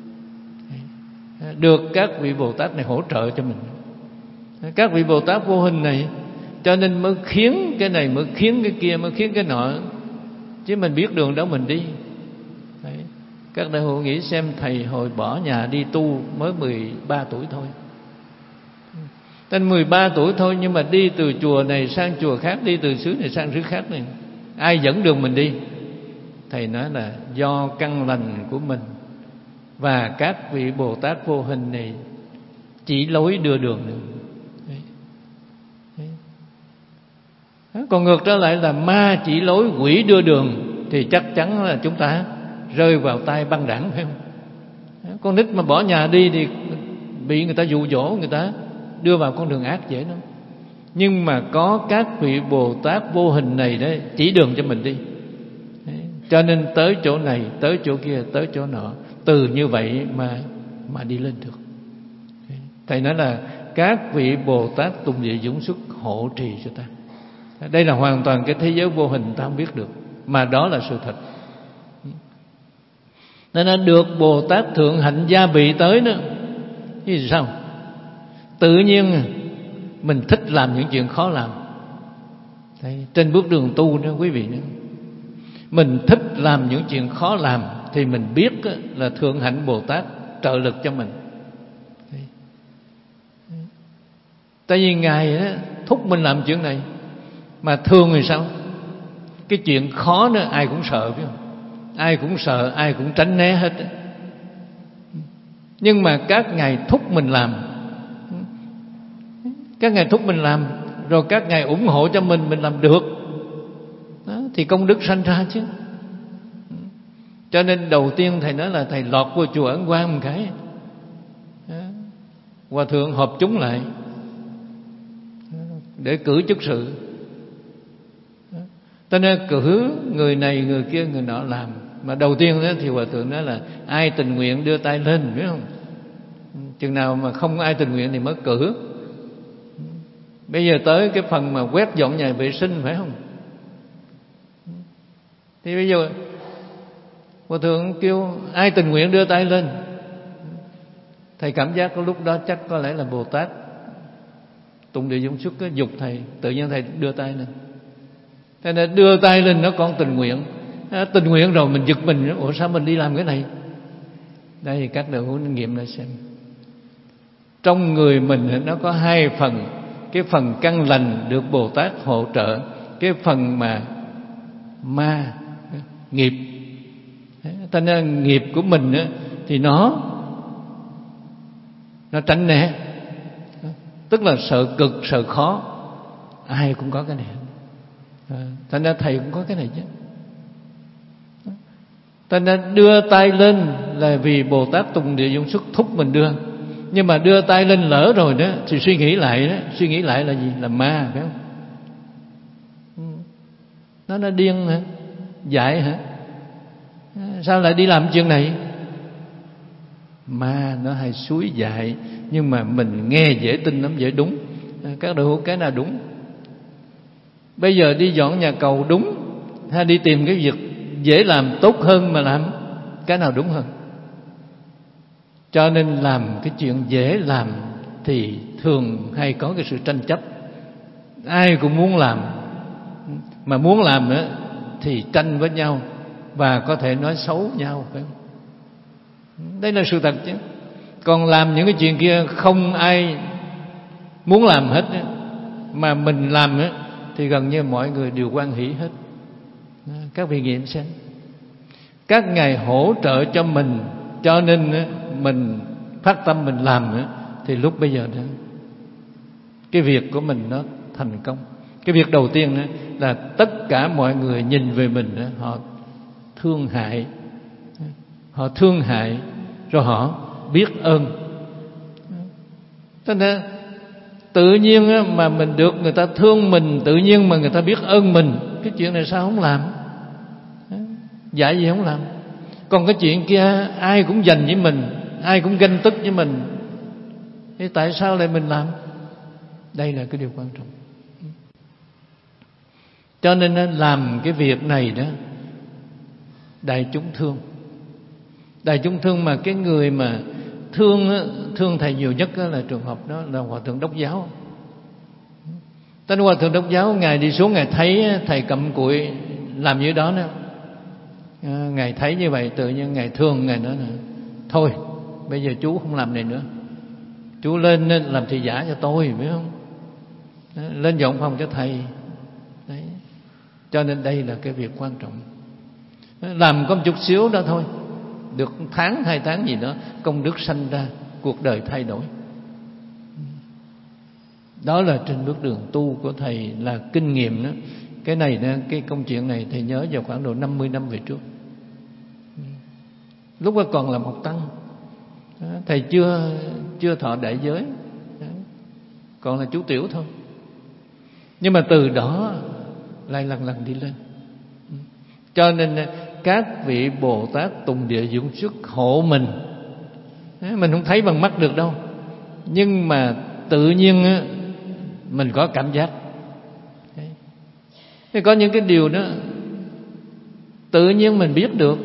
được các vị Bồ Tát này hỗ trợ cho mình. Các vị Bồ Tát vô hình này, cho nên mới khiến cái này, mới khiến cái kia, mới khiến cái nọ. Chứ mình biết đường đâu mình đi. Đấy. Các đại hội nghĩ xem Thầy hồi bỏ nhà đi tu mới mười ba tuổi thôi. Tên mười ba tuổi thôi, nhưng mà đi từ chùa này sang chùa khác, đi từ xứ này sang xứ khác này, ai dẫn đường mình đi? Thầy nói là do căn lành của mình và các vị Bồ Tát vô hình này chỉ lối đưa đường nữa. Đấy. Đấy. Còn ngược trở lại là ma chỉ lối, quỷ đưa đường, thì chắc chắn là chúng ta rơi vào tay băng đảng, phải không? Đấy. Con nít mà bỏ nhà đi thì bị người ta dụ dỗ, người ta đưa vào con đường ác dễ lắm. Nhưng mà có các vị Bồ Tát vô hình này đấy chỉ đường cho mình đi. Đấy. Cho nên tới chỗ này, tới chỗ kia, tới chỗ nọ, từ như vậy mà mà đi lên được. Đấy. Thầy nói là các vị Bồ Tát Tùng Địa Dũng Xuất hộ trì cho ta. Đây là hoàn toàn cái thế giới vô hình ta không biết được, mà đó là sự thật. Nên là được Bồ Tát Thượng Hạnh gia bị tới nữa. Thì sao? Tự nhiên mình thích làm những chuyện khó làm. Đấy, trên bước đường tu đó quý vị nữa, mình thích làm những chuyện khó làm thì mình biết là Thượng Hạnh Bồ Tát trợ lực cho mình. Đấy. Tại vì Ngài đó, thúc mình làm chuyện này. Mà thường thì sao? Cái chuyện khó đó ai cũng sợ, biết không? Ai cũng sợ, ai cũng tránh né hết. Nhưng mà các Ngài thúc mình làm, các Ngài thúc mình làm, rồi các Ngài ủng hộ cho mình, mình làm được đó, thì công đức sanh ra chứ. Cho nên đầu tiên Thầy nói là Thầy lọt vô chùa Ấn Quang một cái đó. Hòa thượng họp chúng lại để cử chức sự. Cho nên cử người này, người kia, người nọ làm. Mà đầu tiên đó thì Hòa thượng nói là ai tình nguyện đưa tay lên, biết không? Chừng nào mà không có ai tình nguyện thì mới cử. Bây giờ tới cái phần mà quét dọn nhà vệ sinh, phải không? Thì bây giờ Hòa thượng kêu ai tình nguyện đưa tay lên. Thầy cảm giác có lúc đó chắc có lẽ là Bồ Tát Tùng Địa Dũng Xuất dục Thầy, tự nhiên Thầy đưa tay lên. Thế nên đưa tay lên nó còn tình nguyện. À, tình nguyện rồi mình giật mình, ủa sao mình đi làm cái này? Đây các đạo hữu nghiệm lại xem. Trong người mình nó có hai phần. Cái phần căn lành được Bồ Tát hỗ trợ, cái phần mà ma, nghiệp. Thế nên nghiệp của mình thì nó Nó tránh né. Tức là sợ cực, sợ khó. Ai cũng có cái này. À, thành ra thầy cũng có cái này chứ. Thành ra đưa tay lên là vì Bồ Tát Tùng Địa Dụng Xuất thúc mình đưa. Nhưng mà đưa tay lên lỡ rồi đó thì suy nghĩ lại đó, suy nghĩ lại là gì? Là ma, phải không? Nó nó điên hả? Dại hả? Sao lại đi làm chuyện này? Ma nó hay suối dại, nhưng mà mình nghe dễ tin lắm, dễ đúng. Các đội hữu, cái nào đúng? Bây giờ đi dọn nhà cầu đúng, hay đi tìm cái việc dễ làm tốt hơn mà làm? Cái nào đúng hơn? Cho nên làm cái chuyện dễ làm thì thường hay có cái sự tranh chấp. Ai cũng muốn làm, mà muốn làm nữa thì tranh với nhau và có thể nói xấu nhau, phải không? Đây là sự thật chứ. Còn làm những cái chuyện kia không ai muốn làm hết, mà mình làm thì gần như mọi người đều hoan hỷ hết. Các vị nghiệm xem, các ngài hỗ trợ cho mình, cho nên mình phát tâm mình làm, thì lúc bây giờ đó cái việc của mình nó thành công. Cái việc đầu tiên là tất cả mọi người nhìn về mình, họ thương hại, họ thương hại rồi họ biết ơn. Cho nên tự nhiên mà mình được người ta thương mình, tự nhiên mà người ta biết ơn mình, cái chuyện này sao không làm? Dạy gì không làm? Còn cái chuyện kia ai cũng giành với mình, ai cũng ganh tức với mình, thì tại sao lại mình làm? Đây là cái điều quan trọng. Cho nên làm cái việc này đó, đại chúng thương. Đại chúng thương, mà cái người mà thương thương thầy nhiều nhất là trường hợp đó là Hòa Thượng Đốc Giáo. Tên Hòa Thượng Đốc Giáo, ngài đi xuống, ngài thấy thầy cầm cụi làm như đó đó, ngài thấy như vậy tự nhiên ngài thương, ngài nói là thôi bây giờ chú không làm này nữa, chú lên làm thị giả cho tôi, biết không? Lên dọn phòng cho thầy. Đấy. Cho nên đây là cái việc quan trọng. Làm có một chút xíu đó thôi, được tháng hai tháng gì đó, công đức sanh ra, cuộc đời thay đổi. Đó là trên bước đường tu của thầy, là kinh nghiệm đó. Cái này, cái công chuyện này thầy nhớ vào khoảng độ năm mươi năm về trước. Lúc đó còn là một tăng, thầy chưa chưa thọ đại giới, còn là chú tiểu thôi. Nhưng mà từ đó lại lần lần đi lên. Cho nên các vị Bồ Tát Tùng Địa Dụng Xuất hộ mình, mình không thấy bằng mắt được đâu, nhưng mà tự nhiên mình có cảm giác. Thì có những cái điều đó tự nhiên mình biết được.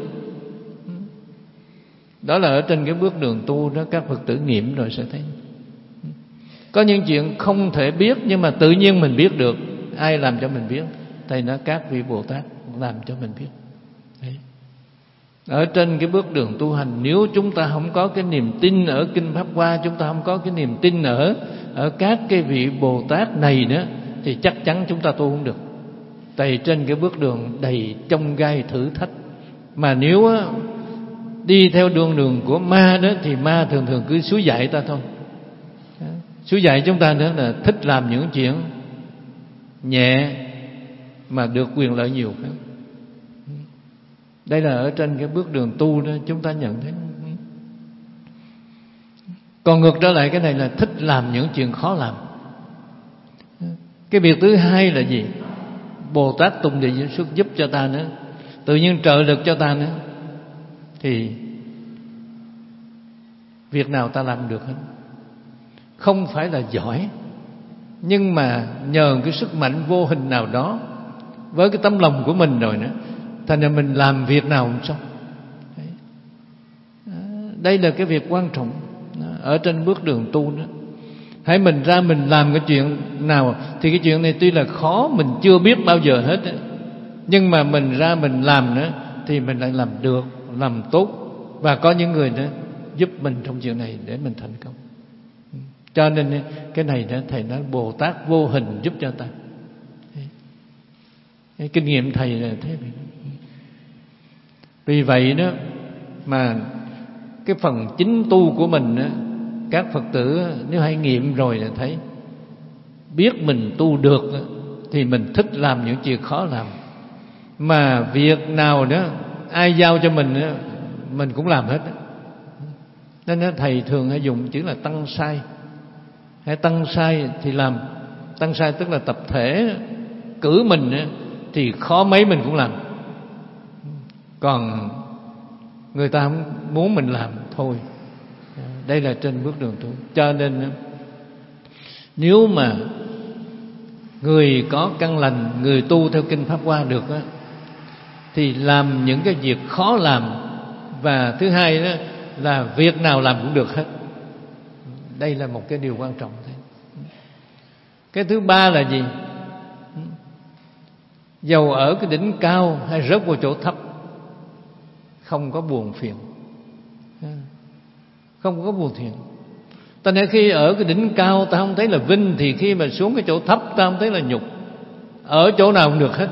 Đó là ở trên cái bước đường tu đó, các Phật tử nghiệm rồi sẽ thấy. Có những chuyện không thể biết nhưng mà tự nhiên mình biết được. Ai làm cho mình biết? Thầy nói các vị Bồ Tát làm cho mình biết. Đấy. Ở trên cái bước đường tu hành, nếu chúng ta không có cái niềm tin ở Kinh Pháp Hoa, chúng ta không có cái niềm tin ở ở các cái vị Bồ Tát này nữa, thì chắc chắn chúng ta tu không được. Tại trên cái bước đường đầy chông gai thử thách. Mà nếu đi theo đường đường của ma đó, thì ma thường thường cứ xúi dạy ta thôi. Xúi dạy chúng ta nữa là thích làm những chuyện nhẹ mà được quyền lợi nhiều. Đây là ở trên cái bước đường tu đó chúng ta nhận thấy. Còn ngược trở lại cái này là thích làm những chuyện khó làm. Cái việc thứ hai là gì? Bồ Tát Tùng Địa Dụng Xuất giúp cho ta nữa, tự nhiên trợ lực cho ta nữa, thì việc nào ta làm được hết. Không phải là giỏi, nhưng mà nhờ cái sức mạnh vô hình nào đó, với cái tấm lòng của mình rồi nữa, thành ra mình làm việc nào cũng xong. Đây là cái việc quan trọng ở trên bước đường tu đó. Hãy mình ra mình làm cái chuyện nào, thì cái chuyện này tuy là khó, mình chưa biết bao giờ hết, nhưng mà mình ra mình làm nữa thì mình lại làm được, làm tốt, và có những người nữa giúp mình trong chuyện này để mình thành công. Cho nên cái này đó, thầy nói Bồ Tát vô hình giúp cho ta. Cái kinh nghiệm thầy là thế. Vì vậy đó mà cái phần chính tu của mình đó, các Phật tử nếu hay nghiệm rồi là thấy biết mình tu được thì mình thích làm những chuyện khó làm. Mà việc nào đó ai giao cho mình mình cũng làm hết. Nên thầy thường hay dùng chữ là tăng sai. Hay tăng sai thì làm. Tăng sai tức là tập thể cử mình thì khó mấy mình cũng làm. Còn người ta không muốn mình làm thôi. Đây là trên bước đường tu. Cho nên nếu mà người có căn lành, người tu theo kinh Pháp Hoa được á, thì làm những cái việc khó làm. Và thứ hai đó là việc nào làm cũng được hết. Đây là một cái điều quan trọng. Cái thứ ba là gì? Dầu ở cái đỉnh cao hay rớt vào chỗ thấp, không có buồn phiền, không có buồn phiền. Ta nói khi ở cái đỉnh cao ta không thấy là vinh, thì khi mà xuống cái chỗ thấp ta không thấy là nhục. Ở chỗ nào cũng được hết.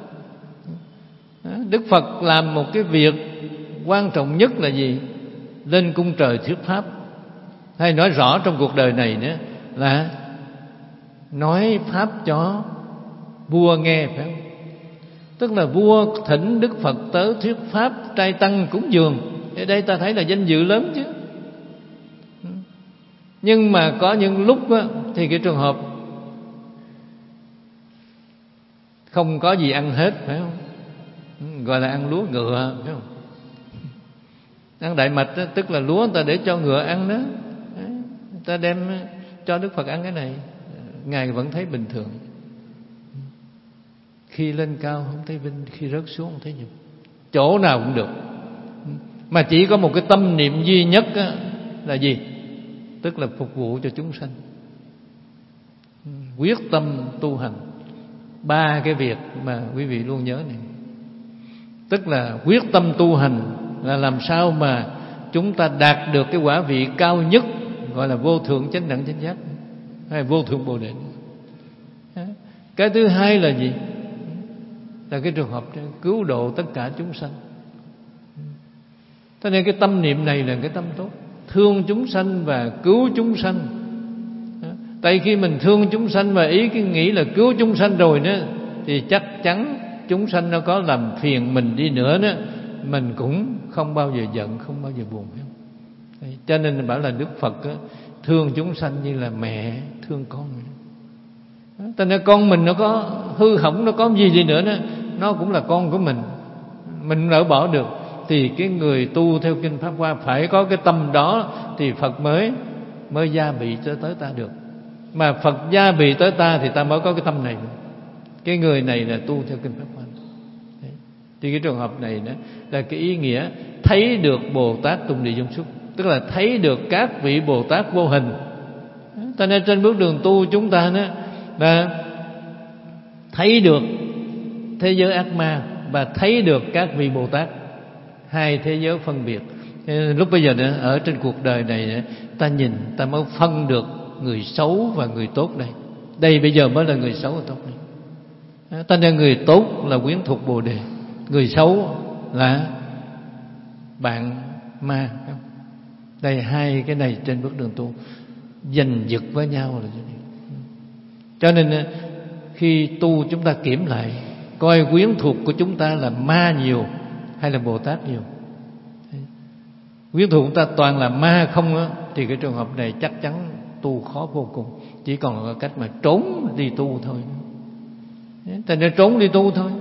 Đức Phật làm một cái việc quan trọng nhất là gì? Lên cung trời thuyết pháp. Hay nói rõ trong cuộc đời này nữa là nói pháp cho vua nghe, phải không? Tức là vua thỉnh Đức Phật tới thuyết pháp, trai tăng cúng dường. Ở đây ta thấy là danh dự lớn chứ. Nhưng mà có những lúc á, thì cái trường hợp không có gì ăn hết, phải không? Gọi là ăn lúa ngựa, phải không? Ăn đại mạch đó, tức là lúa người ta để cho ngựa ăn đó. Người ta đem cho Đức Phật ăn cái này, Ngài vẫn thấy bình thường. Khi lên cao không thấy vinh, khi rớt xuống không thấy nhục. Chỗ nào cũng được. Mà chỉ có một cái tâm niệm duy nhất á, là gì? Tức là phục vụ cho chúng sanh. Quyết tâm tu hành. Ba cái việc mà quý vị luôn nhớ này. Tức là quyết tâm tu hành là làm sao mà chúng ta đạt được cái quả vị cao nhất, gọi là vô thượng chánh đẳng chánh giác, hay vô thượng bồ đề. Cái thứ hai là gì? Là cái trường hợp cứu độ tất cả chúng sanh. Cho nên cái tâm niệm này là cái tâm tốt, thương chúng sanh và cứu chúng sanh. Tại khi mình thương chúng sanh và ý cái nghĩ là cứu chúng sanh rồi đó, thì chắc chắn chúng sanh nó có làm phiền mình đi nữa đó, mình cũng không bao giờ giận, không bao giờ buồn. Đấy, cho nên bảo là Đức Phật đó, thương chúng sanh như là mẹ thương con. Cho nên con mình nó có hư hỏng, nó có gì đi nữa đó, nó cũng là con của mình, mình nỡ bỏ được. Thì cái người tu theo kinh Pháp Hoa phải có cái tâm đó, thì Phật mới mới gia bị tới, tới ta được. Mà Phật gia bị tới ta thì ta mới có cái tâm này. Cái người này là tu theo kinh Pháp Hoa. Đấy. Thì cái trường hợp này đó là cái ý nghĩa thấy được Bồ Tát Tùng Địa Dung Xuất, tức là thấy được các vị Bồ Tát vô hình. Cho nên trên bước đường tu chúng ta đó là thấy được thế giới ác ma và thấy được các vị Bồ Tát, hai thế giới phân biệt. Lúc bây giờ nữa, ở trên cuộc đời này ta nhìn, ta mới phân được người xấu và người tốt. Đây đây bây giờ mới là người xấu và tốt này. Ta nên người tốt là quyến thuộc Bồ Đề, người xấu là bạn ma. Đây hai cái này trên bước đường tu giành giật với nhau là. Cho nên khi tu chúng ta kiểm lại coi quyến thuộc của chúng ta là ma nhiều hay là Bồ Tát nhiều. Quyến thuộc chúng ta toàn là ma không á, thì cái trường hợp này chắc chắn tu khó vô cùng. Chỉ còn có cách mà trốn đi tu thôi. Thành ra trốn đi tu thôi.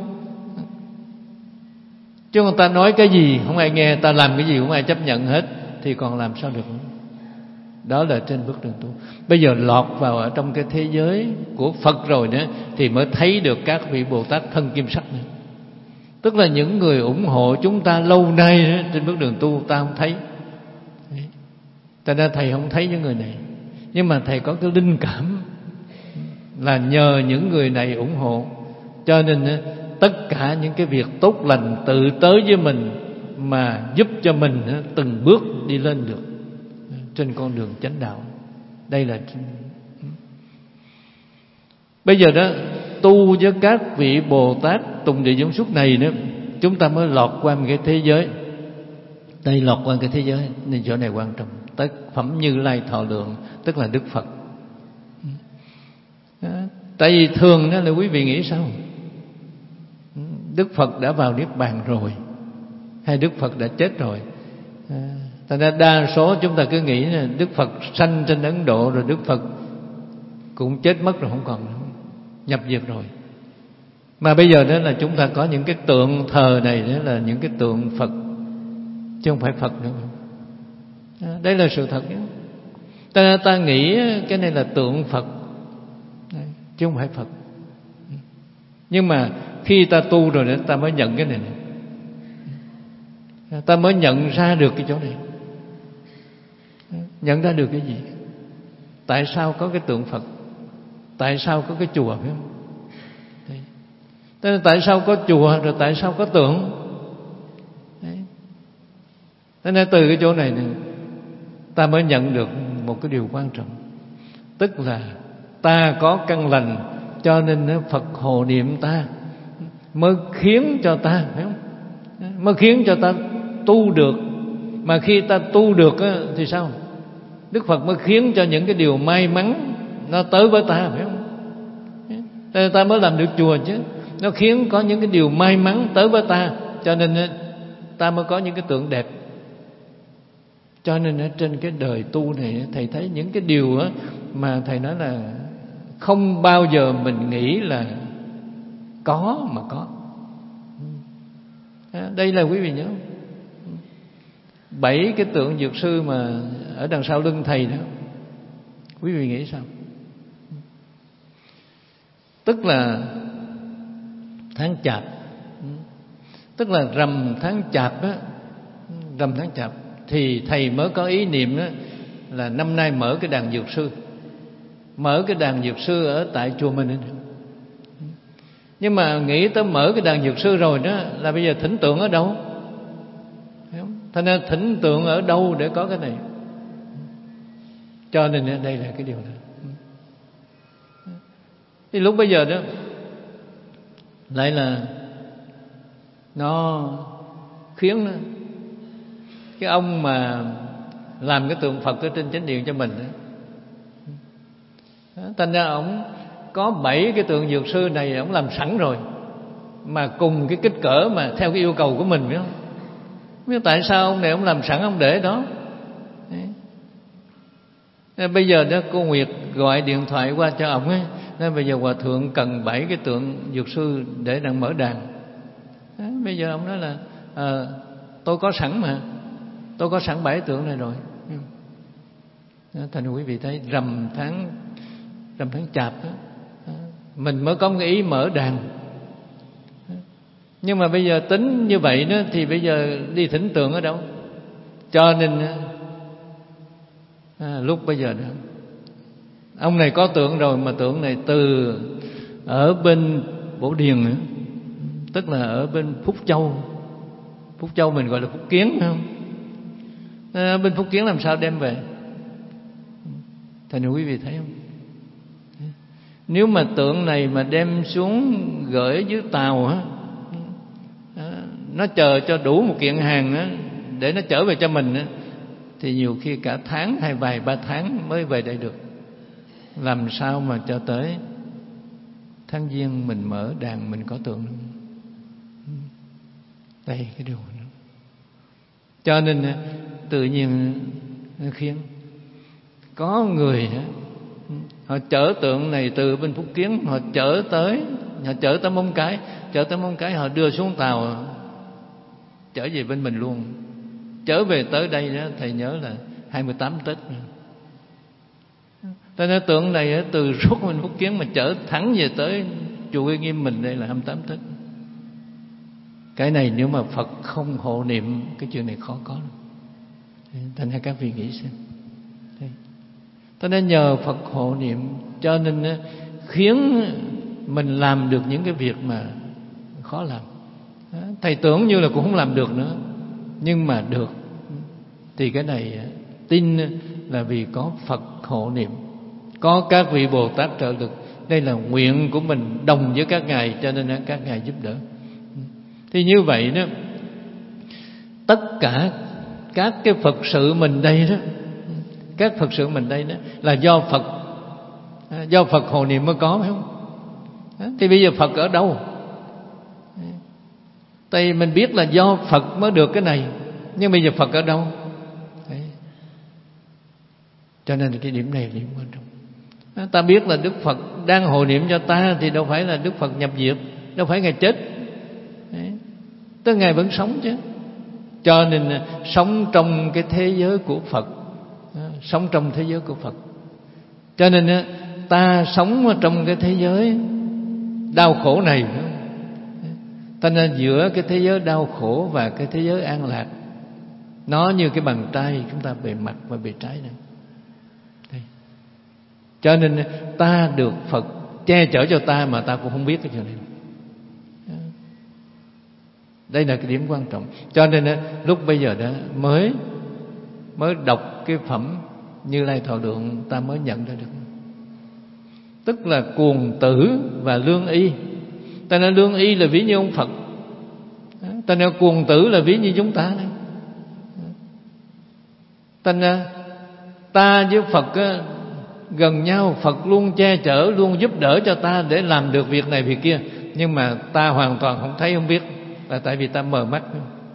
Chứ người ta nói cái gì không ai nghe, ta làm cái gì không ai chấp nhận hết, thì còn làm sao được. Đó là trên bước đường tu. Bây giờ lọt vào ở trong cái thế giới của Phật rồi nữa, thì mới thấy được các vị Bồ Tát thân kim sắc nữa. Tức là những người ủng hộ chúng ta lâu nay đó, trên bước đường tu ta không thấy. Tại nên thầy không thấy những người này, nhưng mà thầy có cái linh cảm là nhờ những người này ủng hộ, cho nên tất cả những cái việc tốt lành tự tới với mình mà giúp cho mình từng bước đi lên được trên con đường chánh đạo. Đây là bây giờ đó tu với các vị Bồ Tát Tùng Địa Dung Xuất này nữa, chúng ta mới lọt qua một cái thế giới. Đây lọt qua cái thế giới nên chỗ này quan trọng. Tác phẩm Như Lai Thọ Lượng tức là Đức Phật. Tại vì thường đó là quý vị nghĩ sao? Đức Phật đã vào Niết Bàn rồi, hay Đức Phật đã chết rồi? Thành ra đa số chúng ta cứ nghĩ là Đức Phật sanh trên Ấn Độ rồi Đức Phật cũng chết mất rồi, không còn nữa, nhập diệt rồi. Mà bây giờ đó là chúng ta có những cái tượng thờ này, đó là những cái tượng Phật chứ không phải Phật nữa. Đây là sự thật nhé. Ta, ta nghĩ cái này là tượng Phật chứ không phải Phật. Nhưng mà khi ta tu rồi đó, ta mới nhận cái này, này. Ta mới nhận ra được cái chỗ này. Nhận ra được cái gì? Tại sao có cái tượng Phật? Tại sao có cái chùa, phải không? Đấy. Tại sao có chùa rồi tại sao có tượng? Đấy. Thế nên từ cái chỗ này, này ta mới nhận được một cái điều quan trọng. Tức là ta có căn lành, cho nên Phật hộ niệm ta, mới khiến cho ta, phải không? Mới khiến cho ta tu được. Mà khi ta tu được á, thì sao? Đức Phật mới khiến cho những cái điều may mắn nó tới với ta, phải không? Thế ta mới làm được chùa chứ. Nó khiến có những cái điều may mắn tới với ta, cho nên ta mới có những cái tượng đẹp. Cho nên ở trên cái đời tu này, thầy thấy những cái điều á mà thầy nói là không bao giờ mình nghĩ là có mà có. Đây là quý vị nhớ, bảy cái tượng dược sư mà ở đằng sau lưng thầy đó, quý vị nghĩ sao? Tức là tháng Chạp, tức là rằm tháng Chạp á, rằm tháng Chạp thì thầy mới có ý niệm đó là năm nay mở cái đàn dược sư, mở cái đàn dược sư ở tại chùa mình. Nhưng mà nghĩ tới mở cái đàn dược sư rồi đó, là bây giờ thỉnh tượng ở đâu? Thế nên thỉnh tượng ở đâu để có cái này? Cho nên đây là cái điều đó. Thì lúc bây giờ đó lại là nó khiến cái ông mà làm cái tượng Phật ở trên chánh điện cho mình đó, thành ra ổng có bảy cái tượng dược sư này ổng làm sẵn rồi, mà cùng cái kích cỡ mà theo cái yêu cầu của mình, phải không? Biết tại sao ông này ông làm sẵn ông để đó. Đấy. Bây giờ đó cô Nguyệt gọi điện thoại qua cho ông ấy, nên bây giờ hòa thượng cần bảy cái tượng dược sư để đang mở đàn. Đấy. Bây giờ ông nói là à, tôi có sẵn mà, tôi có sẵn bảy tượng này rồi. Đó, thành quý vị thấy rằm tháng rằm tháng Chạp đó, mình mới có cái ý mở đàn. Nhưng mà bây giờ tính như vậy đó, thì bây giờ đi thỉnh tượng ở đâu? Cho nên à, lúc bây giờ đó, ông này có tượng rồi, mà tượng này từ ở bên Bổ Điền nữa, tức là ở bên Phúc Châu. Phúc Châu mình gọi là Phúc Kiến, phải không? À, bên Phúc Kiến làm sao đem về? Thành quý vị thấy không? Nếu mà tượng này mà đem xuống gửi dưới tàu á, nó chờ cho đủ một kiện hàng á, để nó trở về cho mình á, thì nhiều khi cả tháng hay vài ba tháng mới về đây được. Làm sao mà cho tới tháng Giêng mình mở đàn mình có tượng? Đây cái điều đó. Cho nên tự nhiên khiến có người đó, họ chở tượng này từ bên Phúc Kiến, họ chở tới, họ chở tới Móng Cái, chở tới Móng Cái họ đưa xuống tàu, trở về bên mình luôn. Trở về tới đây đó, thầy nhớ là hai mươi tám Tết. Cho nên tượng này từ suốt bên Phúc Kiến mà chở thẳng về tới chùa Uy Nghiêm mình đây là hai mươi tám Tết. Cái này nếu mà Phật không hộ niệm, cái chuyện này khó có. Thành ra các vị nghĩ xem. Cho nên nhờ Phật hộ niệm, cho nên khiến mình làm được những cái việc mà khó làm. Thầy tưởng như là cũng không làm được nữa, nhưng mà được. Thì cái này tin là vì có Phật hộ niệm, có các vị Bồ Tát trợ lực. Đây là nguyện của mình đồng với các ngài, cho nên các ngài giúp đỡ. Thì như vậy đó, tất cả các cái Phật sự mình đây đó, các Phật sự mình đây đó là do Phật do Phật hộ niệm mới có, phải không? Thì bây giờ Phật ở đâu? Tại mình biết là do Phật mới được cái này, nhưng bây giờ Phật ở đâu? Đấy. Cho nên cái điểm này là điểm quan trọng. Ta biết là Đức Phật đang hộ niệm cho ta, thì đâu phải là Đức Phật nhập diệt, đâu phải Ngài chết. Đấy. Tức Ngài vẫn sống chứ. Cho nên sống trong cái thế giới của Phật, sống trong thế giới của Phật. Cho nên ta sống trong cái thế giới đau khổ này, ta nên giữa cái thế giới đau khổ và cái thế giới an lạc, nó như cái bàn tay chúng ta bề mặt và bề trái này. Đây. Cho nên ta được Phật che chở cho ta mà ta cũng không biết cái chuyện này. Đây là cái điểm quan trọng. Cho nên lúc bây giờ đó mới mới đọc cái phẩm Như Lai Thọ Lượng, ta mới nhận ra được. Tức là cuồng tử và lương y. Ta nói lương y là ví như ông Phật, ta nói cuồng tử là ví như chúng ta này. Ta nói ta với Phật á, gần nhau, Phật luôn che chở, luôn giúp đỡ cho ta để làm được việc này việc kia. Nhưng mà ta hoàn toàn không thấy, không biết, là tại vì ta mờ mắt.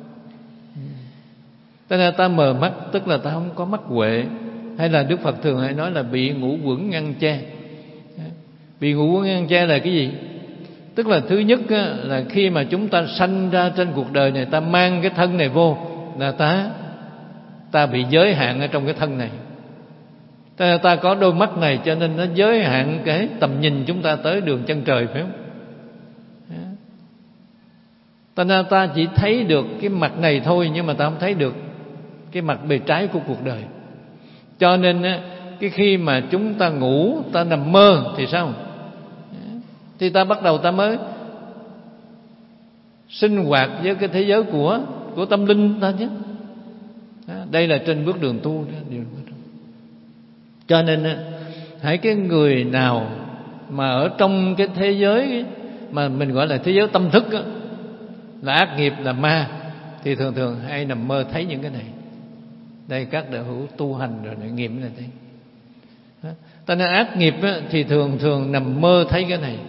Ta nói ta mờ mắt, tức là ta không có mắt huệ, hay là Đức Phật thường hay nói là bị ngũ quẩn ngăn che. Bị ngũ quẩn ngăn che là cái gì? Tức là thứ nhất á, là khi mà chúng ta sanh ra trên cuộc đời này, ta mang cái thân này vô, là ta ta bị giới hạn ở trong cái thân này. Ta, ta có đôi mắt này cho nên nó giới hạn cái tầm nhìn chúng ta tới đường chân trời, phải không? Ta nên ta chỉ thấy được cái mặt này thôi, nhưng mà ta không thấy được cái mặt bề trái của cuộc đời. Cho nên á, cái khi mà chúng ta ngủ, ta nằm mơ thì sao? Thì ta bắt đầu ta mới sinh hoạt với cái thế giới của của tâm linh ta chứ. Đây là trên bước đường tu đó. Cho nên hãy cái người nào mà ở trong cái thế giới mà mình gọi là thế giới tâm thức đó, là ác nghiệp, là ma, thì thường thường hay nằm mơ thấy những cái này. Đây các đạo hữu tu hành rồi để nghiệm này thấy. Ta nói ác nghiệp á, thì thường thường nằm mơ thấy cái này.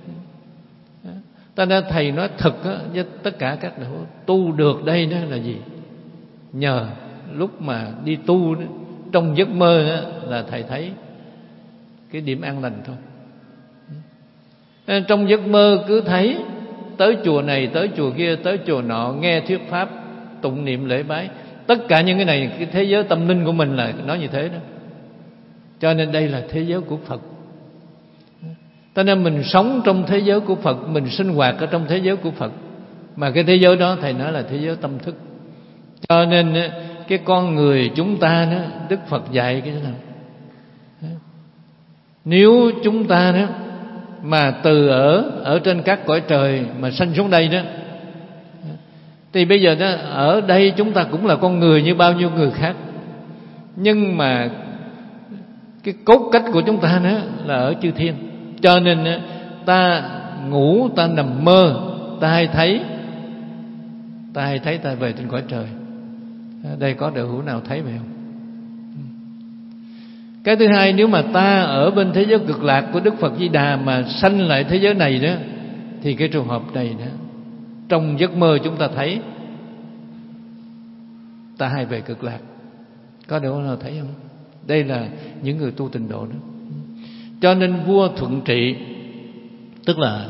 Ta nói thầy nói thật á, với tất cả các đạo hữu tu được đây đó là gì? Nhờ lúc mà đi tu đó, trong giấc mơ đó, là thầy thấy cái điểm an lành thôi. Trong giấc mơ cứ thấy tới chùa này, tới chùa kia, tới chùa nọ, nghe thuyết pháp, tụng niệm lễ bái. Tất cả những cái này, cái thế giới tâm linh của mình là nói như thế đó. Cho nên đây là thế giới của Phật. Cho nên mình sống trong thế giới của Phật, mình sinh hoạt ở trong thế giới của Phật. Mà cái thế giới đó thầy nói là thế giới tâm thức. Cho nên cái con người chúng ta đó, Đức Phật dạy cái thế nào? Nếu chúng ta đó mà từ ở ở trên các cõi trời mà sanh xuống đây đó, thì bây giờ đó, ở đây chúng ta cũng là con người như bao nhiêu người khác. Nhưng mà cái cốt cách của chúng ta đó là ở chư thiên. Cho nên ta ngủ, ta nằm mơ, ta hay thấy Ta hay thấy ta về trên cõi trời. Đây có đạo hữu nào thấy vậy không? Cái thứ hai, nếu mà ta ở bên thế giới cực lạc của Đức Phật Di Đà mà sanh lại thế giới này đó, thì cái trường hợp này đó, trong giấc mơ chúng ta thấy ta hay về cực lạc. Có đạo hữu nào thấy không? Đây là những người tu tịnh độ đó. Cho nên vua Thuận Trị, tức là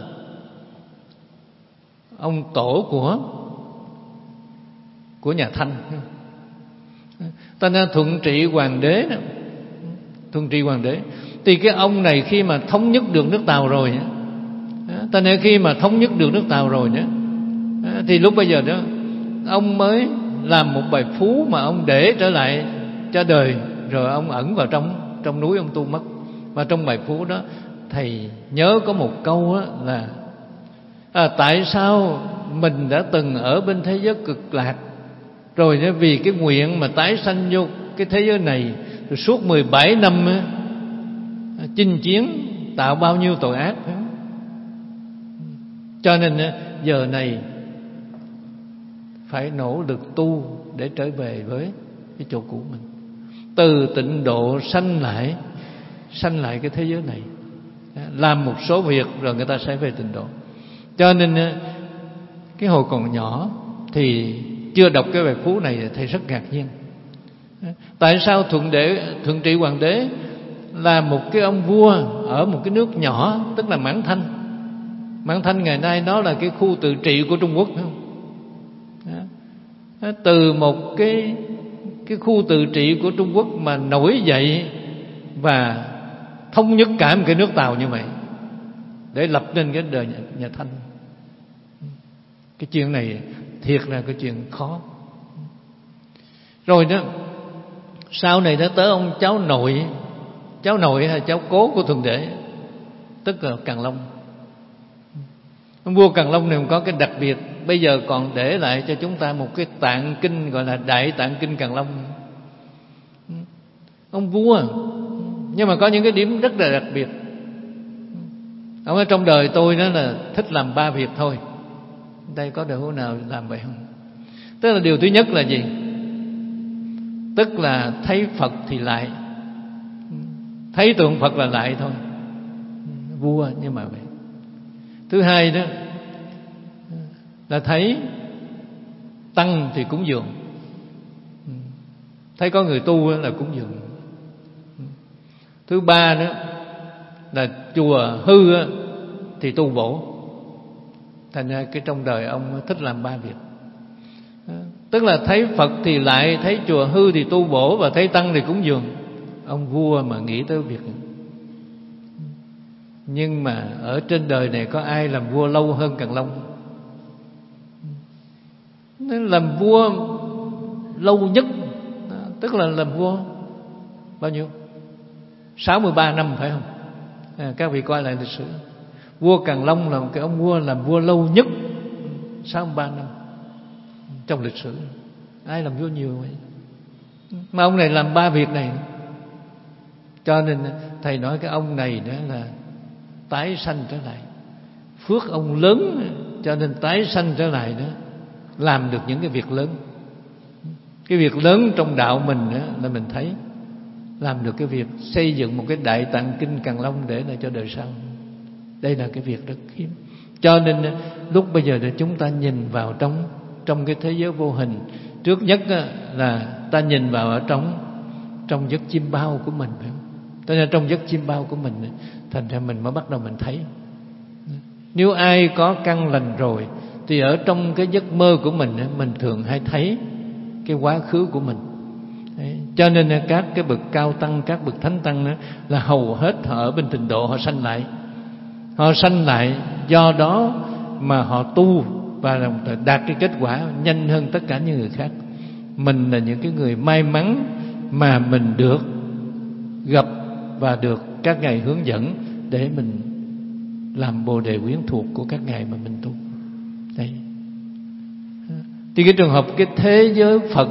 ông tổ của của nhà Thanh, ta nói Thuận Trị Hoàng đế đó, Thuận Trị Hoàng đế, thì cái ông này khi mà thống nhất được nước Tàu rồi, ta nói khi mà thống nhất được nước Tàu rồi đó, thì lúc bây giờ đó ông mới làm một bài phú mà ông để trở lại cho đời, rồi ông ẩn vào trong trong núi ông tu mất. Mà trong bài phú đó thầy nhớ có một câu đó là à, tại sao mình đã từng ở bên thế giới cực lạc, rồi vì cái nguyện mà tái sanh vô cái thế giới này, rồi suốt mười bảy năm á, chinh chiến tạo bao nhiêu tội ác, phải không? Cho nên giờ này phải nỗ lực tu để trở về với cái chỗ cũ mình, từ tịnh độ sanh lại sanh lại cái thế giới này. làm một số việc rồi người ta sẽ về tịnh độ. Cho nên cái hồi còn nhỏ thì chưa đọc cái bài phú này thầy rất ngạc nhiên. Tại sao Thuận Đế, Thuận Trị Hoàng đế là một cái ông vua ở một cái nước nhỏ, tức là Mãn Thanh. Mãn Thanh ngày nay nó là cái khu tự trị của Trung Quốc, không? Từ một cái cái khu tự trị của Trung Quốc mà nổi dậy và thống nhất cả một cái nước Tàu như vậy để lập nên cái đời nhà, nhà Thanh. Cái chuyện này thiệt là cái chuyện khó. Rồi đó, sau này nó tới ông cháu nội, cháu nội hay cháu cố của Thuận Đế, tức là Càn Long. Ông vua Càn Long này có cái đặc biệt, bây giờ còn để lại cho chúng ta một cái tạng kinh gọi là Đại Tạng Kinh Càn Long. Ông vua, nhưng mà có những cái điểm rất là đặc biệt. Ông ở trong đời tôi đó là thích làm ba việc thôi. Đây có đội hữu nào làm vậy không? Tức là điều thứ nhất là gì? Tức là thấy Phật thì lại, thấy tượng Phật là lại thôi. Vua nhưng mà vậy. Thứ hai đó là thấy tăng thì cúng dường, thấy có người tu là cúng dường. Thứ ba đó là chùa hư thì tu bổ. Thành ra cái trong đời ông thích làm ba việc. Tức là thấy Phật thì lại, thấy chùa hư thì tu bổ, và thấy tăng thì cúng dường. Ông vua mà nghĩ tới việc này. Nhưng mà ở trên đời này có ai làm vua lâu hơn Càn Long? Nên làm vua lâu nhất, tức là làm vua bao nhiêu? sáu mươi ba năm phải không? À, các vị coi lại lịch sử. Vua Càn Long là một cái ông vua làm vua lâu nhất, sáu mươi ba năm trong lịch sử. Ai làm vua nhiều vậy? Mà ông này làm ba việc này. Cho nên thầy nói cái ông này đó là tái sanh trở lại. Phước ông lớn cho nên tái sanh trở lại đó, làm được những cái việc lớn. Cái việc lớn trong đạo mình đó là mình thấy làm được cái việc xây dựng một cái Đại Tạng Kinh Càn Long để lại cho đời sau. Đây là cái việc rất hiếm. Cho nên lúc bây giờ để chúng ta nhìn vào trong trong cái thế giới vô hình, trước nhất là ta nhìn vào ở trong trong giấc chim bao của mình, phải không? Cho nên trong giấc chim bao của mình, thành ra mình mới bắt đầu mình thấy. Nếu ai có căn lành rồi thì ở trong cái giấc mơ của mình, mình thường hay thấy cái quá khứ của mình. Đấy. Cho nên các cái bậc cao tăng, các bậc thánh tăng đó, là hầu hết họ ở bên tịnh độ, họ sanh lại. Họ sanh lại, do đó mà họ tu và đạt cái kết quả nhanh hơn tất cả những người khác. Mình là những cái người may mắn mà mình được gặp và được các ngài hướng dẫn để mình làm bồ đề quyến thuộc của các ngài mà mình tu. Đấy. Thì cái trường hợp cái thế giới Phật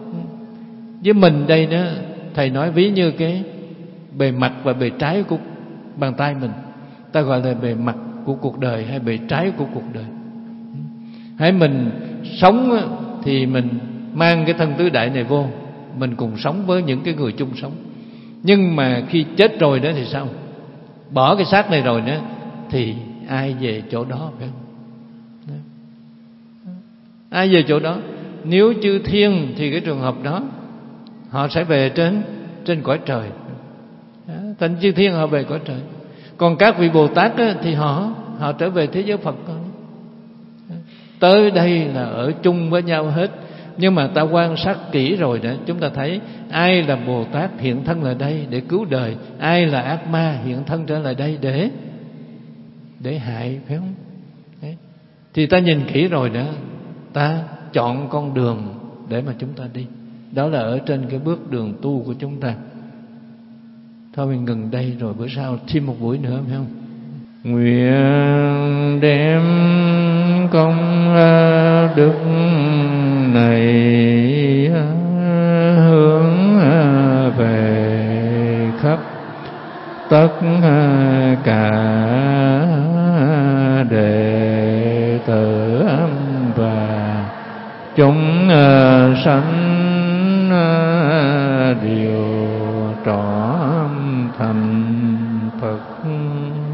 với mình đây đó, thầy nói ví như cái bề mặt và bề trái của bàn tay mình. Ta gọi là bề mặt của cuộc đời hay bề trái của cuộc đời. Hãy mình sống thì mình mang cái thân tứ đại này vô, mình cùng sống với những cái người chung sống. Nhưng mà khi chết rồi đó thì sao? Bỏ cái xác này rồi đó thì ai về chỗ đó, phải không? Đó. Ai về chỗ đó? Nếu chư thiên thì cái trường hợp đó họ sẽ về trên trên cõi trời. Thành chư thiên họ về cõi trời. Còn các vị Bồ Tát á, thì họ họ trở về thế giới Phật thôi. Tới đây là ở chung với nhau hết. Nhưng mà ta quan sát kỹ rồi đó, chúng ta thấy ai là Bồ Tát hiện thân lại đây để cứu đời, ai là ác ma hiện thân trở lại đây để để hại, phải không? Đấy. Thì ta nhìn kỹ rồi đó, ta chọn con đường để mà chúng ta đi. Đó là ở trên cái bước đường tu của chúng ta. Thôi mình ngừng đây rồi bữa sau thêm một buổi nữa, phải không? Nguyện đem công đức này hướng về khắp tất cả đệ tử và chúng sanh đều trọn thành Phật.